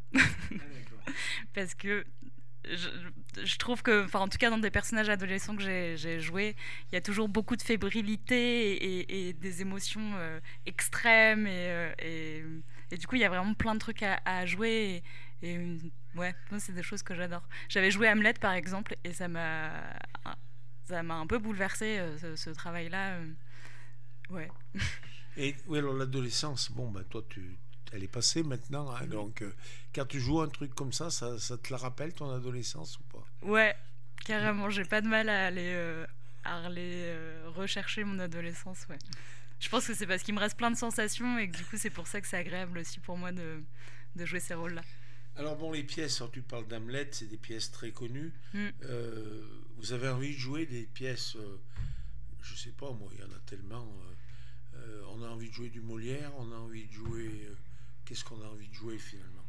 S2: Parce que je, je trouve que, enfin, en tout cas, dans des personnages adolescents que j'ai, j'ai joués, il y a toujours beaucoup de fébrilité et, et- et des émotions euh, extrêmes. Et, euh, et, et du coup, il y a vraiment plein de trucs à, à jouer. Et, et, euh, ouais, moi, c'est des choses que j'adore. J'avais joué Hamlet, par exemple, et ça m'a, ça m'a un peu bouleversé, euh, ce, ce travail-là. euh, Ouais.
S1: Et oui, alors l'adolescence, bon, ben toi, tu, elle est passée maintenant. Hein, donc, euh, quand tu joues un truc comme ça, ça, ça te la rappelle ton adolescence ou pas?
S2: Ouais, carrément, j'ai pas de mal à aller, euh, à aller euh, rechercher mon adolescence, ouais. Je pense que c'est parce qu'il me reste plein de sensations et que du coup c'est pour ça que c'est agréable aussi pour moi de, de jouer ces rôles-là.
S1: Alors bon, les pièces, alors tu parles d'Hamlet, c'est des pièces très connues.
S2: Mm.
S1: Euh, vous avez envie de jouer des pièces, euh, je sais pas, moi, il y en a tellement. euh, euh, on a envie de jouer du Molière, on a envie de jouer. euh, Qu'est-ce qu'on a envie de jouer finalement?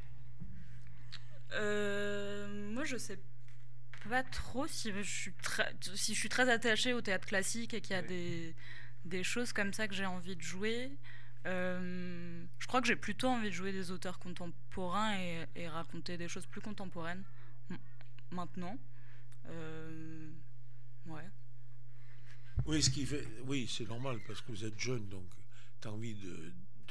S2: Euh, moi je sais pas trop si je suis très, si je suis très attachée au théâtre classique et qu'il y a
S1: Oui.
S2: des, des choses comme ça que j'ai envie de jouer. Euh, je crois que j'ai plutôt envie de jouer des auteurs contemporains et, et raconter des choses plus contemporaines m- maintenant. Euh, ouais.
S1: Oui, ce qui fait, oui, c'est normal parce que vous êtes jeune, donc tu as envie de, de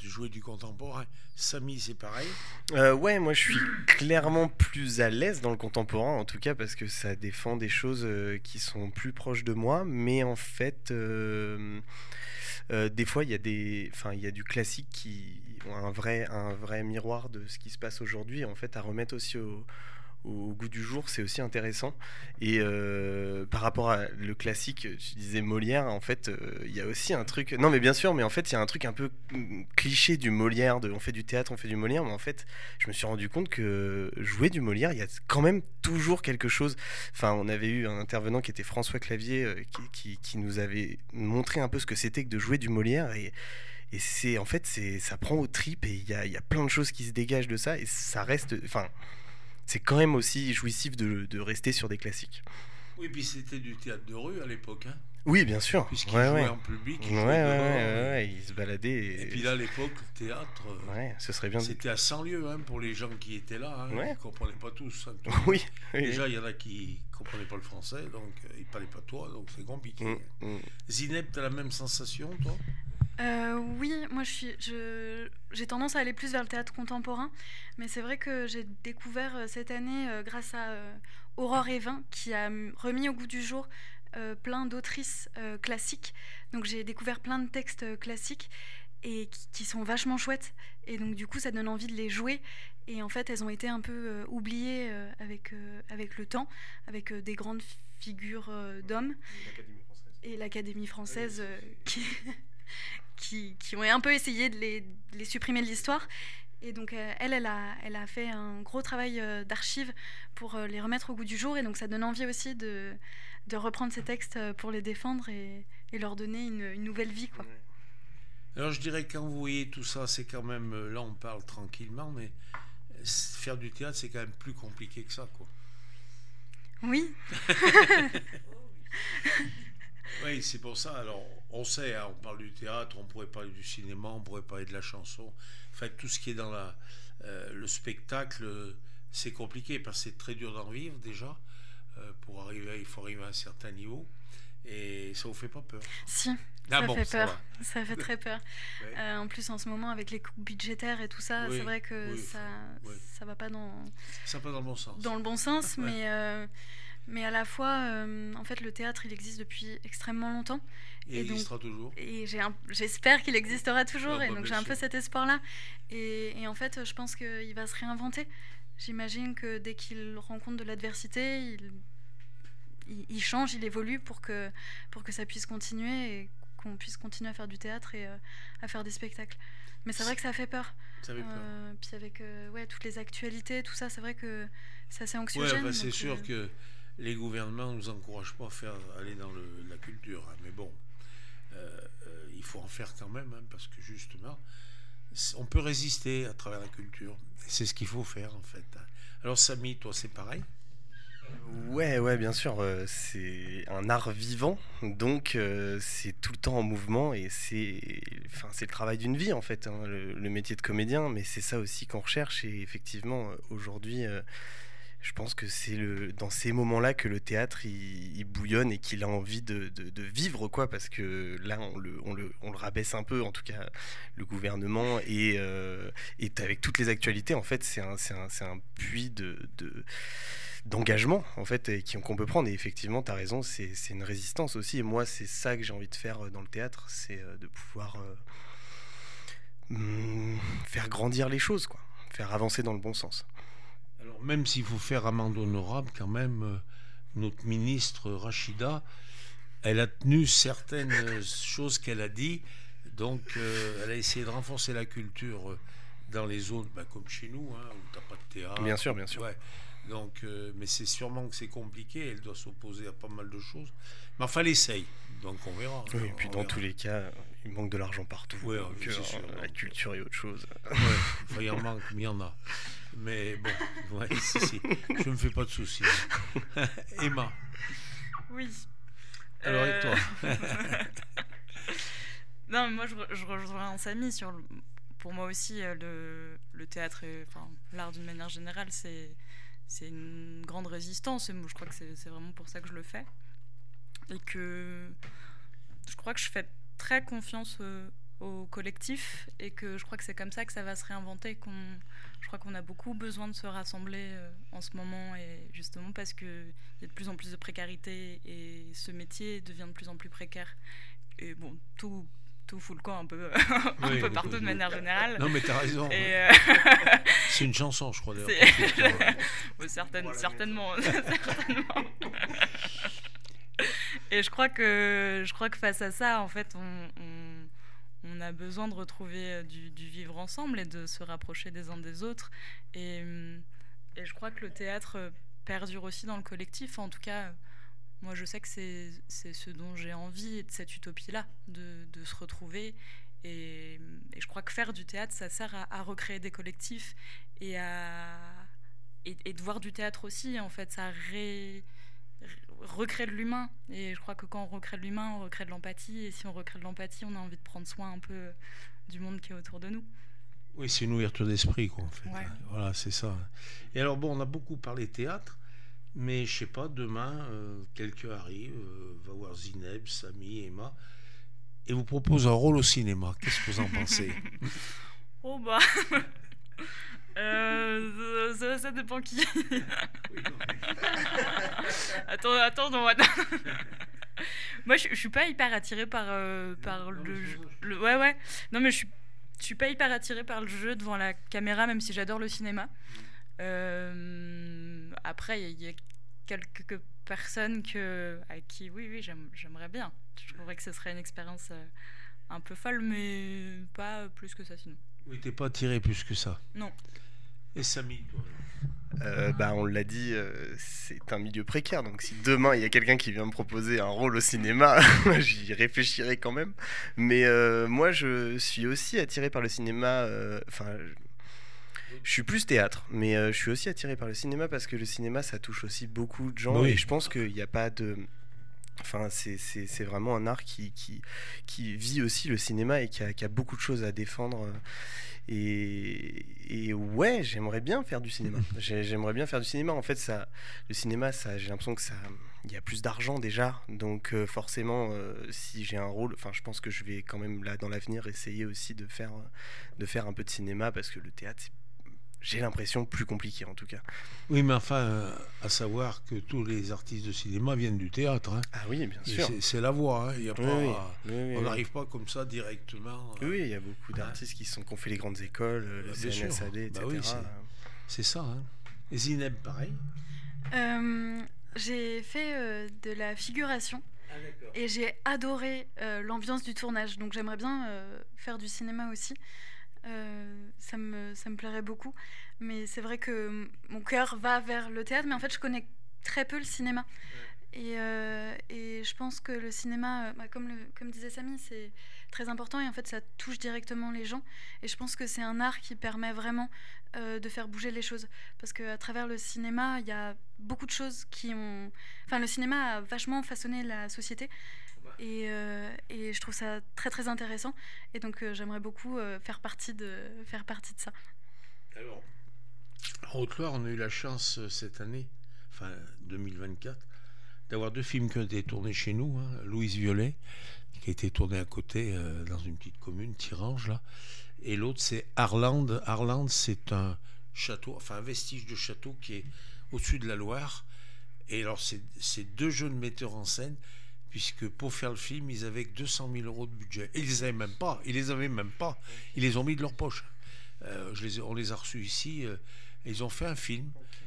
S1: de jouer du contemporain. Samy, c'est pareil?
S4: Euh, ouais, moi je suis clairement plus à l'aise dans le contemporain, en tout cas parce que ça défend des choses euh, qui sont plus proches de moi, mais en fait, euh, euh, des fois il y a des, enfin il y a du classique qui ont un vrai, un vrai miroir de ce qui se passe aujourd'hui, en fait, à remettre aussi au au goût du jour, c'est aussi intéressant. Et euh, par rapport à le classique, tu disais Molière, en fait, il euh, y a aussi un truc... Non, mais bien sûr, mais en fait, il y a un truc un peu cliché du Molière, de on fait du théâtre, on fait du Molière, mais en fait, je me suis rendu compte que jouer du Molière, il y a quand même toujours quelque chose... Enfin, on avait eu un intervenant qui était François Clavier, euh, qui, qui, qui nous avait montré un peu ce que c'était que de jouer du Molière, et... Et c'est, en fait, c'est, ça prend aux tripes, et il y a, y a plein de choses qui se dégagent de ça, et ça reste... Enfin, c'est quand même aussi jouissif de, de rester sur des classiques.
S1: Oui, puis c'était du théâtre de rue à l'époque, hein.
S4: Oui, bien sûr.
S1: Puisqu'il
S4: ouais,
S1: jouait
S4: ouais.
S1: en public, il
S4: ouais,
S1: jouait
S4: ouais,
S1: dehors.
S4: ouais,
S1: Et,
S4: ouais, il se baladait. Et,
S1: et puis là, à l'époque, le théâtre,
S4: ouais, ce serait bien.
S1: C'était à cent lieues hein, pour les gens qui étaient là. Hein,
S4: ouais.
S1: Ils ne comprenaient pas tous. Hein,
S4: oui, oui.
S1: Déjà, il y en a qui ne comprenaient pas le français, donc euh, ils ne parlaient pas toi, donc c'est compliqué. Mm, mm. Zineb, tu as la même sensation, toi?
S3: Euh, oui, moi je suis, je, j'ai tendance à aller plus vers le théâtre contemporain, mais c'est vrai que j'ai découvert euh, cette année, euh, grâce à euh, Aurore Evin, qui a remis au goût du jour euh, plein d'autrices euh, classiques. Donc j'ai découvert plein de textes euh, classiques et qui, qui sont vachement chouettes. Et donc du coup, ça donne envie de les jouer. Et en fait, elles ont été un peu euh, oubliées euh, avec, euh, avec le temps, avec euh, des grandes figures euh, d'hommes. Et l'Académie française, euh, qui... Qui, qui ont un peu essayé de les, de les supprimer de l'histoire. Et donc euh, elle, elle a, elle a fait un gros travail euh, d'archives pour euh, les remettre au goût du jour. Et donc ça donne envie aussi de, de reprendre ces textes pour les défendre et, et leur donner une, une nouvelle vie, quoi.
S1: Alors je dirais que quand vous voyez tout ça, c'est quand même... Là on parle tranquillement, mais faire du théâtre, c'est quand même plus compliqué que ça, quoi.
S3: Oui.
S1: Oui, c'est pour ça. Alors, on sait, hein, on parle du théâtre, on pourrait parler du cinéma, on pourrait parler de la chanson. En fait, tout ce qui est dans la, euh, le spectacle, c'est compliqué parce que c'est très dur d'en vivre déjà. Euh, pour arriver, il faut arriver à un certain niveau. Et ça vous fait pas peur?
S3: Si,
S1: ah
S3: ça
S1: bon,
S3: fait
S1: ça
S3: peur. Va. Ça fait très peur. Ouais. Euh, en plus, en ce moment, avec les coupes budgétaires et tout ça, oui, c'est vrai que oui, ça, oui. ça va pas dans.
S1: Ça va pas dans le bon sens.
S3: Dans le bon sens, ouais. mais. Euh, Mais à la fois, euh, en fait, le théâtre, il existe depuis extrêmement longtemps.
S1: Et, et il donc, existera toujours.
S3: Et j'ai un, j'espère qu'il existera toujours.
S1: Ah,
S3: et
S1: bah,
S3: donc, j'ai un peu cet espoir-là. Et, et en fait, je pense qu'il va se réinventer. J'imagine que dès qu'il rencontre de l'adversité, il, il, il change, il évolue pour que, pour que ça puisse continuer et qu'on puisse continuer à faire du théâtre et euh, à faire des spectacles. Mais c'est vrai que ça fait peur.
S1: Ça fait peur.
S3: Euh, puis avec euh, ouais, toutes les actualités, tout ça, c'est vrai que c'est assez anxiogène.
S1: Ouais, bah, c'est
S3: donc,
S1: sûr
S3: euh...
S1: que les gouvernements ne nous encouragent pas à faire, aller dans le, la culture. Hein. Mais bon, euh, euh, il faut en faire quand même, hein, parce que justement, on peut résister à travers la culture. Et c'est ce qu'il faut faire, en fait. Alors, Samy, toi, c'est pareil?
S4: Ouais, ouais, bien sûr. Euh, c'est un art vivant, donc euh, c'est tout le temps en mouvement et c'est, enfin, c'est le travail d'une vie, en fait, hein, le, le métier de comédien. Mais c'est ça aussi qu'on recherche. Et effectivement, aujourd'hui... Euh, je pense que c'est le, dans ces moments-là que le théâtre il, il bouillonne et qu'il a envie de, de, de vivre, quoi, parce que là on le, on, le, on le rabaisse un peu, en tout cas le gouvernement, et, euh, et avec toutes les actualités, en fait c'est un, c'est un, c'est un puits de, de, d'engagement, en fait, et qu'on peut prendre. Et effectivement, tu as raison, c'est, c'est une résistance aussi. Et moi, c'est ça que j'ai envie de faire dans le théâtre, c'est de pouvoir euh, faire grandir les choses, quoi, faire avancer dans le bon sens.
S1: Alors, même s'il faut faire amende honorable, quand même, euh, notre ministre Rachida, elle a tenu certaines choses qu'elle a dit. Donc, euh, elle a essayé de renforcer la culture dans les zones, bah, comme chez nous, hein, où tu n'as pas de théâtre.
S4: Bien sûr, bien sûr.
S1: Ouais. Donc, euh, mais c'est sûrement que c'est compliqué. Elle doit s'opposer à pas mal de choses. Mais enfin, elle essaye. Donc, on verra.
S4: Oui, et puis dans verra. tous les cas, il manque de l'argent partout.
S1: Ouais,
S4: donc,
S1: c'est
S4: euh,
S1: sûr,
S4: la
S1: donc,
S4: culture et autre chose.
S1: Ouais, enfin, il en manque, mais il y en a. Mais bon, ouais, si, si. Je ne me fais pas de soucis. Emma.
S2: Oui.
S1: Alors,
S2: euh...
S1: et toi?
S2: Non, mais moi, je, je rejoins Samy sur le... Pour moi aussi, le, le théâtre, et, enfin, l'art d'une manière générale, c'est, c'est une grande résistance. Et moi, je crois que c'est, c'est vraiment pour ça que je le fais. Et que je crois que je fais très confiance aux, au collectif et que je crois que c'est comme ça que ça va se réinventer. Qu'on, je crois qu'on a beaucoup besoin de se rassembler euh, en ce moment et justement parce qu'il y a de plus en plus de précarité et ce métier devient de plus en plus précaire. Et bon, tout, tout fout le camp un peu, un
S1: Oui,
S2: peu
S1: oui,
S2: partout
S1: oui.
S2: de manière générale.
S1: Non, mais t'as raison.
S2: Et, euh,
S1: C'est une chanson, je crois, d'ailleurs.
S2: c'est... bon, certaine, certainement. certainement. Et je crois que je crois que face à ça, en fait, on, on, on a besoin de retrouver du, du vivre ensemble et de se rapprocher des uns des autres. Et, et je crois que le théâtre perdure aussi dans le collectif. En tout cas, moi, je sais que c'est, c'est ce dont j'ai envie, de cette utopie-là, de, de se retrouver. Et, et je crois que faire du théâtre, ça sert à, à recréer des collectifs et à et, et de voir du théâtre aussi. En fait, ça ré recrée de l'humain et je crois que quand on recrée de l'humain, on recrée de l'empathie et si on recrée de l'empathie, on a envie de prendre soin un peu du monde qui est autour de nous.
S1: Oui, c'est une ouverture d'esprit, quoi, en fait.
S2: Ouais.
S1: Voilà, c'est ça. Et alors, bon, on a beaucoup parlé théâtre, mais je sais pas, demain, euh, quelqu'un arrive, euh, va voir Zineb, Samy, Emma, et vous propose un rôle au cinéma. Qu'est-ce que vous en pensez?
S2: Oh bah... Euh, ça, ça dépend qui. attends, attends, non, attends. Moi, je, je suis pas hyper attirée par, euh, par non, le, jeu, le. Ouais, ouais. Non, mais je suis, je suis pas hyper attirée par le jeu devant la caméra, même si j'adore le cinéma. Euh, après, il y, y a quelques personnes que, à qui, oui, oui, j'aime, j'aimerais bien. Je trouverais que ce serait une expérience euh, un peu folle, mais pas plus que ça, sinon.
S1: Oui, t'es pas attiré plus que ça.
S2: Non.
S1: Et Samy, toi
S4: euh, bah, on l'a dit, euh, c'est un milieu précaire. Donc si demain il y a quelqu'un qui vient me proposer un rôle au cinéma, j'y réfléchirai quand même. Mais euh, moi, je suis aussi attiré par le cinéma. Enfin, euh, je suis plus théâtre, mais euh, je suis aussi attiré par le cinéma parce que le cinéma, ça touche aussi beaucoup de gens. Oui. Et je pense qu'il n'y a pas de... Enfin, c'est, c'est, c'est vraiment un art qui, qui, qui vit aussi le cinéma et qui a, qui a beaucoup de choses à défendre. Et, et ouais, j'aimerais bien faire du cinéma. J'aimerais bien faire du cinéma. En fait, ça, le cinéma, ça, j'ai l'impression que ça, il y a plus d'argent déjà. Donc euh, forcément, euh, si j'ai un rôle, enfin, je pense que je vais quand même là dans l'avenir essayer aussi de faire, de faire un peu de cinéma parce que le théâtre, c'est, j'ai l'impression, plus compliqué en tout cas.
S1: Oui, mais enfin, euh, à savoir que tous les artistes de cinéma viennent du théâtre. Hein.
S4: Ah oui, bien sûr.
S1: C'est, c'est la voie. Hein. Il y a pas,
S4: oui, oui, oui,
S1: on n'arrive oui. pas comme ça directement.
S4: Oui, il y a beaucoup d'artistes hein. qui, sont, qui ont fait les grandes écoles, le bah, C N S A D, bah et cetera. Oui,
S1: c'est, c'est ça. Hein. Et Zineb, pareil
S3: euh, J'ai fait euh, de la figuration. Ah, et j'ai adoré euh, l'ambiance du tournage. Donc j'aimerais bien euh, faire du cinéma aussi. Euh, ça, me, ça me plairait beaucoup, mais c'est vrai que mon cœur va vers le théâtre, mais en fait je connais très peu le cinéma. Ouais. Et, euh, et je pense que le cinéma, bah, comme, le, comme disait Samy, c'est très important et en fait ça touche directement les gens. Et je pense que c'est un art qui permet vraiment euh, de faire bouger les choses. Parce qu'à travers le cinéma, il y a beaucoup de choses qui ont... Enfin, le cinéma a vachement façonné la société. Et, euh, et je trouve ça très très intéressant et donc euh, j'aimerais beaucoup euh, faire partie de faire partie de ça.
S1: Alors, en Haute-Loire, on a eu la chance euh, cette année, enfin deux mille vingt-quatre, d'avoir deux films qui ont été tournés chez nous. Hein. Louise Violet, qui a été tourné à côté euh, dans une petite commune, Thirange là, et l'autre c'est Arlande. Arlande, c'est un château, enfin un vestige de château qui est au-dessus de la Loire. Et alors c'est, c'est deux jeunes metteurs en scène. Puisque pour faire le film, ils avaient que deux cent mille euros de budget. Et ils les avaient même pas. Ils les avaient même pas. Ils les ont mis de leur poche. Euh, je les, on les a reçus ici. Euh, et ils ont fait un film.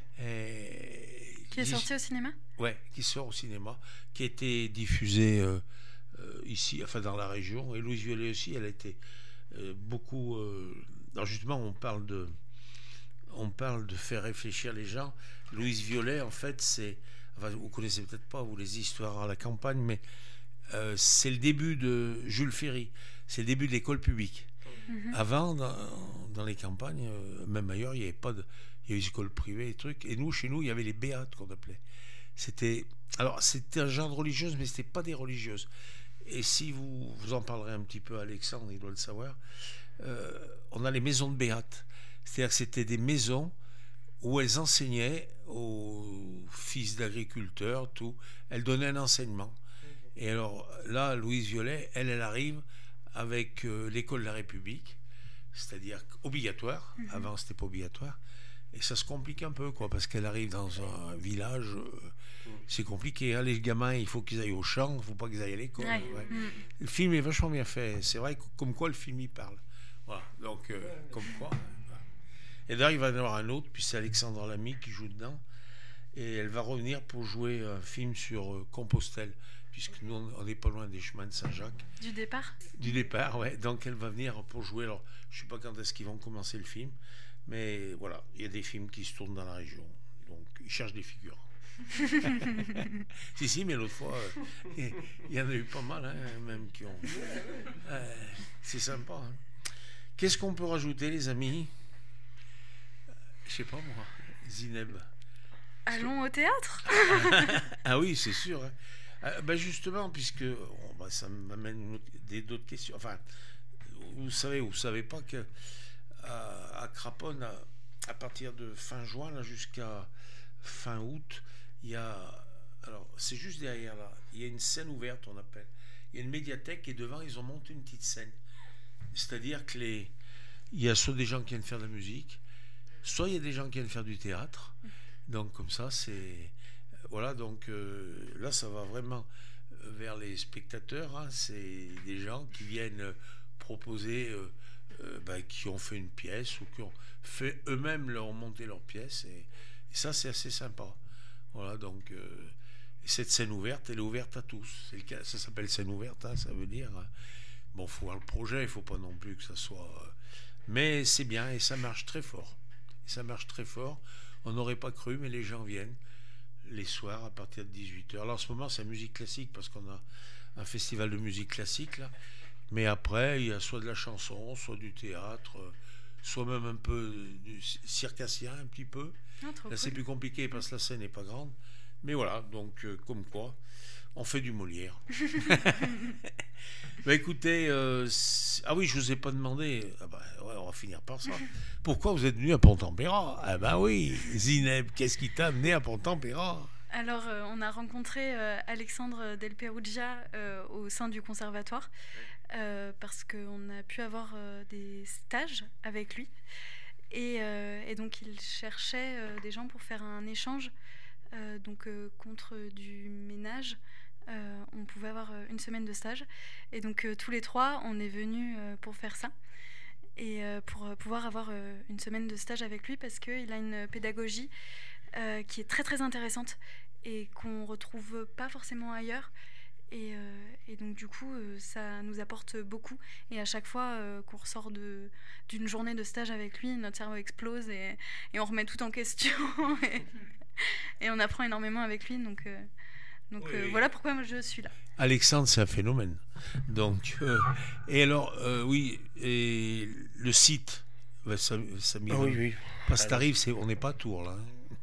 S1: Et
S3: qui est sorti au cinéma ?
S1: Ouais, qui sort au cinéma, qui a été diffusé euh, euh, ici, enfin dans la région. Et Louise Violet aussi, elle a été euh, beaucoup. Euh, alors justement, on parle de, on parle de faire réfléchir les gens. Louise Violet, en fait, c'est Enfin, vous connaissez peut-être pas, vous, les histoires à la campagne, mais euh, c'est le début de Jules Ferry, c'est le début de l'école publique. Mm-hmm. Avant, dans, dans les campagnes, euh, même ailleurs, il y avait pas de, il y avait des écoles privées, des trucs, et nous, chez nous, il y avait les béates qu'on appelait. C'était, alors, c'était un genre de religieuse, mais c'était pas des religieuses. Et si vous, vous en parlerez un petit peu à Alexandre, il doit le savoir, euh, on a les maisons de béates. C'est-à-dire que c'était des maisons où elles enseignaient aux fils d'agriculteurs, tout. Elles donnaient un enseignement. Et alors là, Louise Violet, elle, elle arrive avec euh, l'école de la République, c'est-à-dire obligatoire. Mmh. Avant, c'était pas obligatoire. Et ça se complique un peu, quoi, parce qu'elle arrive dans un village, euh, mmh. c'est compliqué. Hein, les gamins, il faut qu'ils aillent au champ, il ne faut pas qu'ils aillent à l'école. Ouais. Ouais. Mmh. Le film est vachement bien fait. C'est vrai, comme quoi le film y parle. Voilà, donc, euh, ouais. comme quoi. Voilà. Et d'ailleurs, il va y en avoir un autre, puis c'est Alexandra Lamy qui joue dedans. Et elle va revenir pour jouer un film sur euh, Compostelle, puisque nous, on n'est pas loin des chemins de Saint-Jacques.
S3: Du départ
S1: Du départ, ouais. Donc, elle va venir pour jouer. Alors, je ne sais pas quand est-ce qu'ils vont commencer le film. Mais voilà, il y a des films qui se tournent dans la région. Donc, ils cherchent des figures. si, si, mais l'autre fois, il euh, y en a eu pas mal, hein, même qui ont... Euh, c'est sympa. Hein. Qu'est-ce qu'on peut rajouter, les amis? Je sais pas, moi. Zineb.
S3: Allons au théâtre.
S1: Ah oui, c'est sûr. Hein. Euh, ben justement, puisque oh, ben ça m'amène des, d'autres questions. Enfin, vous savez, vous savez pas que... À, à Craponne, à, à partir de fin juin là, jusqu'à fin août, il y a, alors c'est juste derrière là, il y a une scène ouverte, on appelle. Il y a une médiathèque et devant ils ont monté une petite scène. C'est-à-dire que les, il y a soit des gens qui viennent faire de la musique, soit il y a des gens qui viennent faire du théâtre. Donc comme ça, c'est voilà. Donc euh, là, ça va vraiment vers les spectateurs. Hein, c'est des gens qui viennent proposer. Euh, Euh, bah, qui ont fait une pièce ou qui ont fait eux-mêmes leur monter leur pièce et, et ça c'est assez sympa. Voilà, donc euh, cette scène ouverte, elle est ouverte à tous. C'est le cas, ça s'appelle scène ouverte, hein, ça veut dire bon, faut voir le projet, il faut pas non plus que ça soit euh, mais c'est bien et ça marche très fort. Et ça marche très fort. On n'aurait pas cru, mais les gens viennent les soirs à partir de dix-huit heures. Alors en ce moment c'est la musique classique parce qu'on a un festival de musique classique là. Mais après, il y a soit de la chanson, soit du théâtre, soit même un peu du circassien, un petit peu. Ah, là, cool. C'est plus compliqué parce que la scène n'est pas grande. Mais voilà, donc euh, comme quoi, on fait du Molière. Bah, écoutez, euh, ah oui, je vous ai pas demandé, ah bah, ouais, on va finir par ça. Pourquoi vous êtes venu à Pont-Tempéra? Ah ben bah oui, Zineb, qu'est-ce qui t'a amené à Pont-Tempéra?
S3: Alors, euh, on a rencontré euh, Alexandre Del Perugia euh, au sein du conservatoire euh, parce qu'on a pu avoir euh, des stages avec lui. Et, euh, et donc, il cherchait euh, des gens pour faire un échange. Euh, donc, euh, contre du ménage, euh, on pouvait avoir une semaine de stage. Et donc, euh, tous les trois, on est venus euh, pour faire ça. Et euh, pour pouvoir avoir euh, une semaine de stage avec lui parce qu'il a une pédagogie euh, qui est très, très intéressante et qu'on ne retrouve pas forcément ailleurs. Et, euh, et donc, du coup, euh, ça nous apporte beaucoup. Et à chaque fois euh, qu'on ressort de, d'une journée de stage avec lui, notre cerveau explose et, et on remet tout en question. et, et on apprend énormément avec lui. Donc, euh, donc oui, euh, oui. Voilà pourquoi moi, je suis là.
S1: Alexandre, c'est un phénomène. Donc, euh, et alors, euh, oui, et le site, ça, ça
S4: oh, oui, oui.
S1: Parce que t'arrives, c'est, on n'est pas à Tours, là.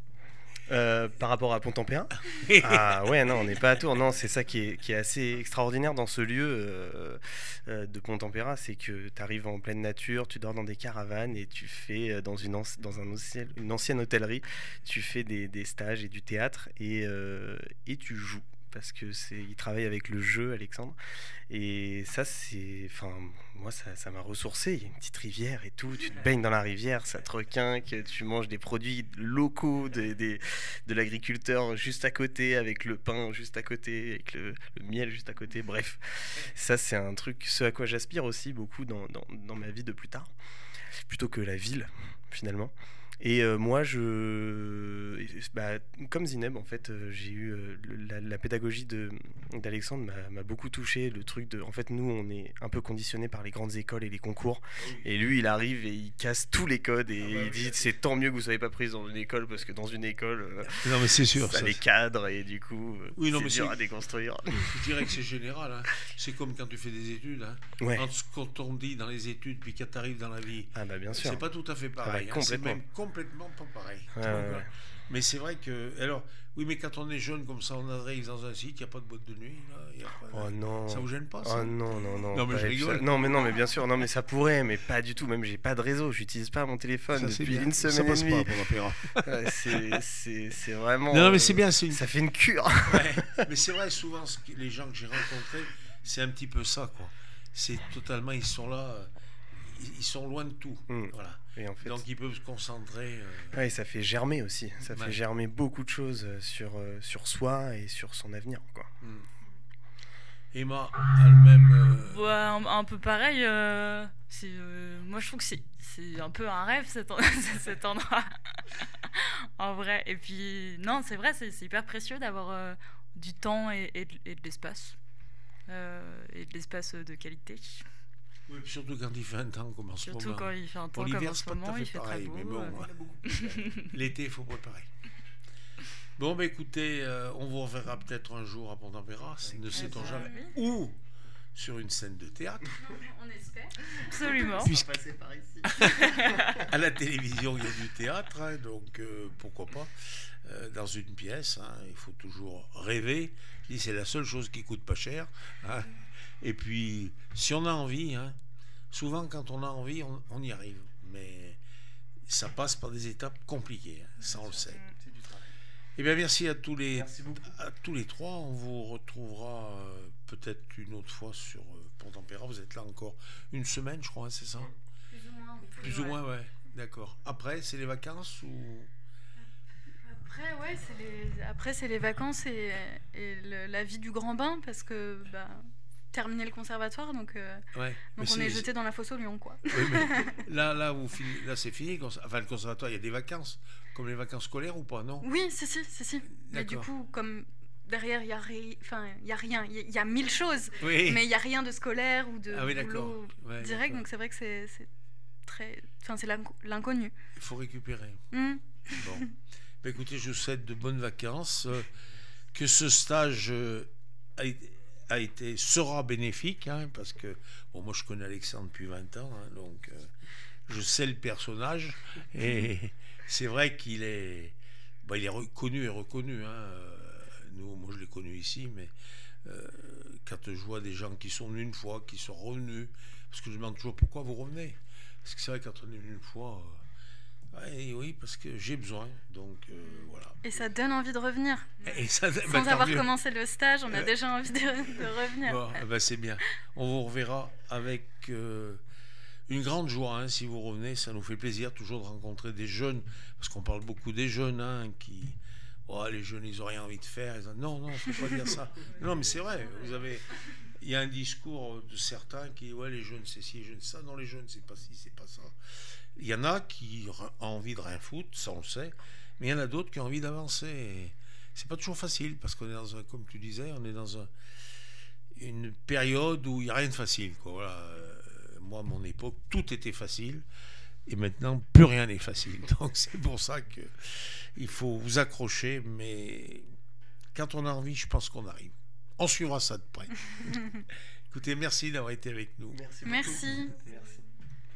S4: Euh, par rapport à Pont-Tempéra. Ah ouais, non, on n'est pas à Tours. Non, c'est ça qui est, qui est assez extraordinaire dans ce lieu euh, euh, de Pont-Tempéra, c'est que tu arrives en pleine nature, tu dors dans des caravanes et tu fais dans, une, anci- dans un ancien, une ancienne hôtellerie, tu fais des, des stages et du théâtre et, euh, et tu joues. Parce que c'est, il travaille avec le jeu, Alexandre, et ça c'est, enfin moi ça, ça m'a ressourcé. Il y a une petite rivière et tout, tu te baignes dans la rivière, ça te requinque, tu manges des produits locaux de, de, de l'agriculteur juste à côté, avec le pain juste à côté, avec le, le miel juste à côté. Bref, ça c'est un truc, ce à quoi j'aspire aussi beaucoup dans, dans, dans ma vie de plus tard, plutôt que la ville finalement. Et euh, moi, je, bah, comme Zineb, en fait, euh, j'ai eu euh, la, la pédagogie de, d'Alexandre m'a, m'a beaucoup touché. Le truc de, en fait, nous, on est un peu conditionnés par les grandes écoles et les concours. Et lui, il arrive et il casse tous les codes et ah bah, il dit c'est tant mieux que vous ne soyez pas prise dans une école parce que dans une école, euh,
S1: non mais c'est sûr,
S4: ça,
S1: ça
S4: les cadres et du coup,
S1: oui, non,
S4: c'est
S1: mais
S4: dur
S1: c'est...
S4: à déconstruire.
S1: Je dirais que c'est général. Hein. C'est comme quand tu fais des études. Hein.
S4: Ouais.
S1: Quand on dit dans les études puis quand tu arrives dans la vie,
S4: ah bah bien sûr.
S1: C'est pas tout à fait pareil.
S4: Ah bah,
S1: hein. C'est même complètement pas pareil.
S4: Ouais,
S1: Donc,
S4: ouais, ouais.
S1: Mais c'est vrai que alors oui, mais quand on est jeune comme ça, on arrive dans un site, il n'y a pas de boîte de nuit. Là, y a pas de...
S4: Oh non.
S1: Ça vous gêne pas ça?
S4: Oh non non non.
S1: Non mais je rigole.
S4: Ça... Non mais non mais bien sûr, non mais ça pourrait, mais pas du tout. Même j'ai pas de réseau, j'utilise pas mon téléphone
S1: ça,
S4: depuis une semaine
S1: ça passe
S4: et demie.
S1: Pas pour l'opéra.
S4: Ouais, c'est c'est c'est vraiment.
S1: Non, non mais c'est bien, c'est une...
S4: ça fait une cure.
S1: Ouais, mais c'est vrai souvent ce que les gens que j'ai rencontrés, c'est un petit peu ça quoi. c'est totalement, ils sont là, ils, ils sont loin de tout.
S4: Mm.
S1: Voilà.
S4: Et en fait,
S1: Donc ils peuvent se concentrer. Euh...
S4: ouais, ça fait germer aussi. Ça
S1: Ouais.
S4: fait germer beaucoup de choses sur, euh, sur soi et sur son avenir, quoi.
S1: Mm. Emma a le même. Euh...
S2: Ouais, un, un peu pareil. Euh, c'est, euh, moi, je trouve que c'est, c'est un peu un rêve cet, en- cet endroit. En vrai. Et puis, non, c'est vrai, c'est, c'est hyper précieux d'avoir euh, du temps et, et, de, et de l'espace. Euh, et de l'espace de qualité.
S1: Oui, surtout quand il fait un temps comme en ce
S2: Surtout
S1: moment.
S2: quand il fait un
S1: Pour
S2: temps comme
S1: l'hiver,
S2: en ce
S1: c'est pas tout à
S2: moment,
S1: fait
S2: il fait
S1: pareil,
S2: très beau.
S1: mais bon,
S2: euh.
S1: l'été, il faut préparer. Bon, bah écoutez, euh, on vous reverra peut-être un jour à Pont-d'Ampéra, ne sait-on
S2: ça,
S1: jamais.
S2: oui.
S1: Ou sur une scène de théâtre.
S3: On espère.
S2: Absolument.
S1: Puisque-
S4: passer par ici.
S1: À la télévision, il y a du théâtre, hein, donc euh, pourquoi pas. Euh, dans une pièce, hein, il faut toujours rêver. Je dis, c'est la seule chose qui coûte pas cher. Hein. Et puis, si on a envie, hein, souvent quand on a envie, on, on y arrive. Mais ça passe par des étapes compliquées, hein, ça on le sait.
S4: C'est du travail.
S1: Eh bien, merci à tous les,
S4: Merci beaucoup.
S1: à tous les trois. On vous retrouvera euh, peut-être une autre fois sur euh, Pont-d'Ampéra. Vous êtes là encore une semaine, je crois, hein, c'est ça?
S3: Plus ou moins, oui.
S1: Plus
S2: Ouais.
S1: ou moins, ouais. D'accord. Après, c'est les vacances ou...
S3: Après, ouais, c'est les, après, c'est les vacances et, et le- la vie du grand bain, parce que bah, terminer le conservatoire, donc, euh,
S1: Ouais. Mais
S3: donc on
S1: c'est-
S3: est jeté dans la fosse au lion, quoi.
S1: Oui, mais là, là, vous fini- là, c'est fini. cons- Enfin, le conservatoire, il y a des vacances, comme les vacances scolaires ou pas, non?
S3: Oui, si, si, si, si. Mais du
S1: D'accord.
S3: coup, comme derrière, il n'y a, ri- enfin, il y a rien, il y, a- il y a mille choses,
S1: Oui.
S3: mais il n'y a rien de scolaire ou de
S1: Ah oui, d'accord.
S3: boulot
S1: Ouais,
S3: direct,
S1: d'accord.
S3: donc c'est vrai que c'est c'est très... Enfin, c'est l'inco- l'inconnu.
S1: Il faut récupérer.
S3: Hmm.
S1: Bon. Ben, écoutez, je vous souhaite de bonnes vacances. euh, que ce stage euh, a, été- a été, sera bénéfique, hein, parce que bon, moi, je connais Alexandre depuis vingt ans, hein, donc euh, je sais le personnage. Et c'est vrai qu'il est, ben, il est reconnu et reconnu. Hein, euh, nous, moi, je l'ai connu ici, mais euh, quand je vois des gens qui sont venus une fois, qui sont revenus, parce que je demande toujours pourquoi vous revenez. Parce que c'est vrai, quand on est venu une fois, euh, ouais, oui, parce que j'ai besoin. Donc euh, voilà.
S3: Et ça donne envie de revenir.
S1: Et ça, bah,
S3: Sans
S1: tant
S3: avoir
S1: mieux.
S3: commencé le stage, on a
S1: Euh.
S3: déjà envie de, de revenir.
S1: Bon, eh ben, c'est bien. On vous reverra avec euh, une grande joie, hein, si vous revenez. Ça nous fait plaisir toujours de rencontrer des jeunes, parce qu'on parle beaucoup des jeunes, hein, qui... Oh, les jeunes, ils n'ont rien envie de faire. Ils disent, non, non, il ne faut pas dire ça. Non, mais c'est vrai. Vous avez... Il y a un discours de certains qui disent, ouais, les jeunes, c'est ci, les jeunes, c'est ça. Non, les jeunes, c'est pas ci, c'est pas ça. Il y en a qui ont envie de rien foutre, ça on le sait. Mais il y en a d'autres qui ont envie d'avancer. Et c'est pas toujours facile, parce qu'on est dans un, comme tu disais, on est dans un, une période où il n'y a rien de facile, quoi. Voilà. Euh, moi, à mon époque, tout était facile. Et maintenant, plus rien n'est facile. Donc, c'est pour ça qu'il faut vous accrocher. Mais quand on a envie, je pense qu'on arrive. On suivra ça de près. Écoutez, merci d'avoir été avec nous.
S4: Merci beaucoup.
S3: Merci.
S4: Merci.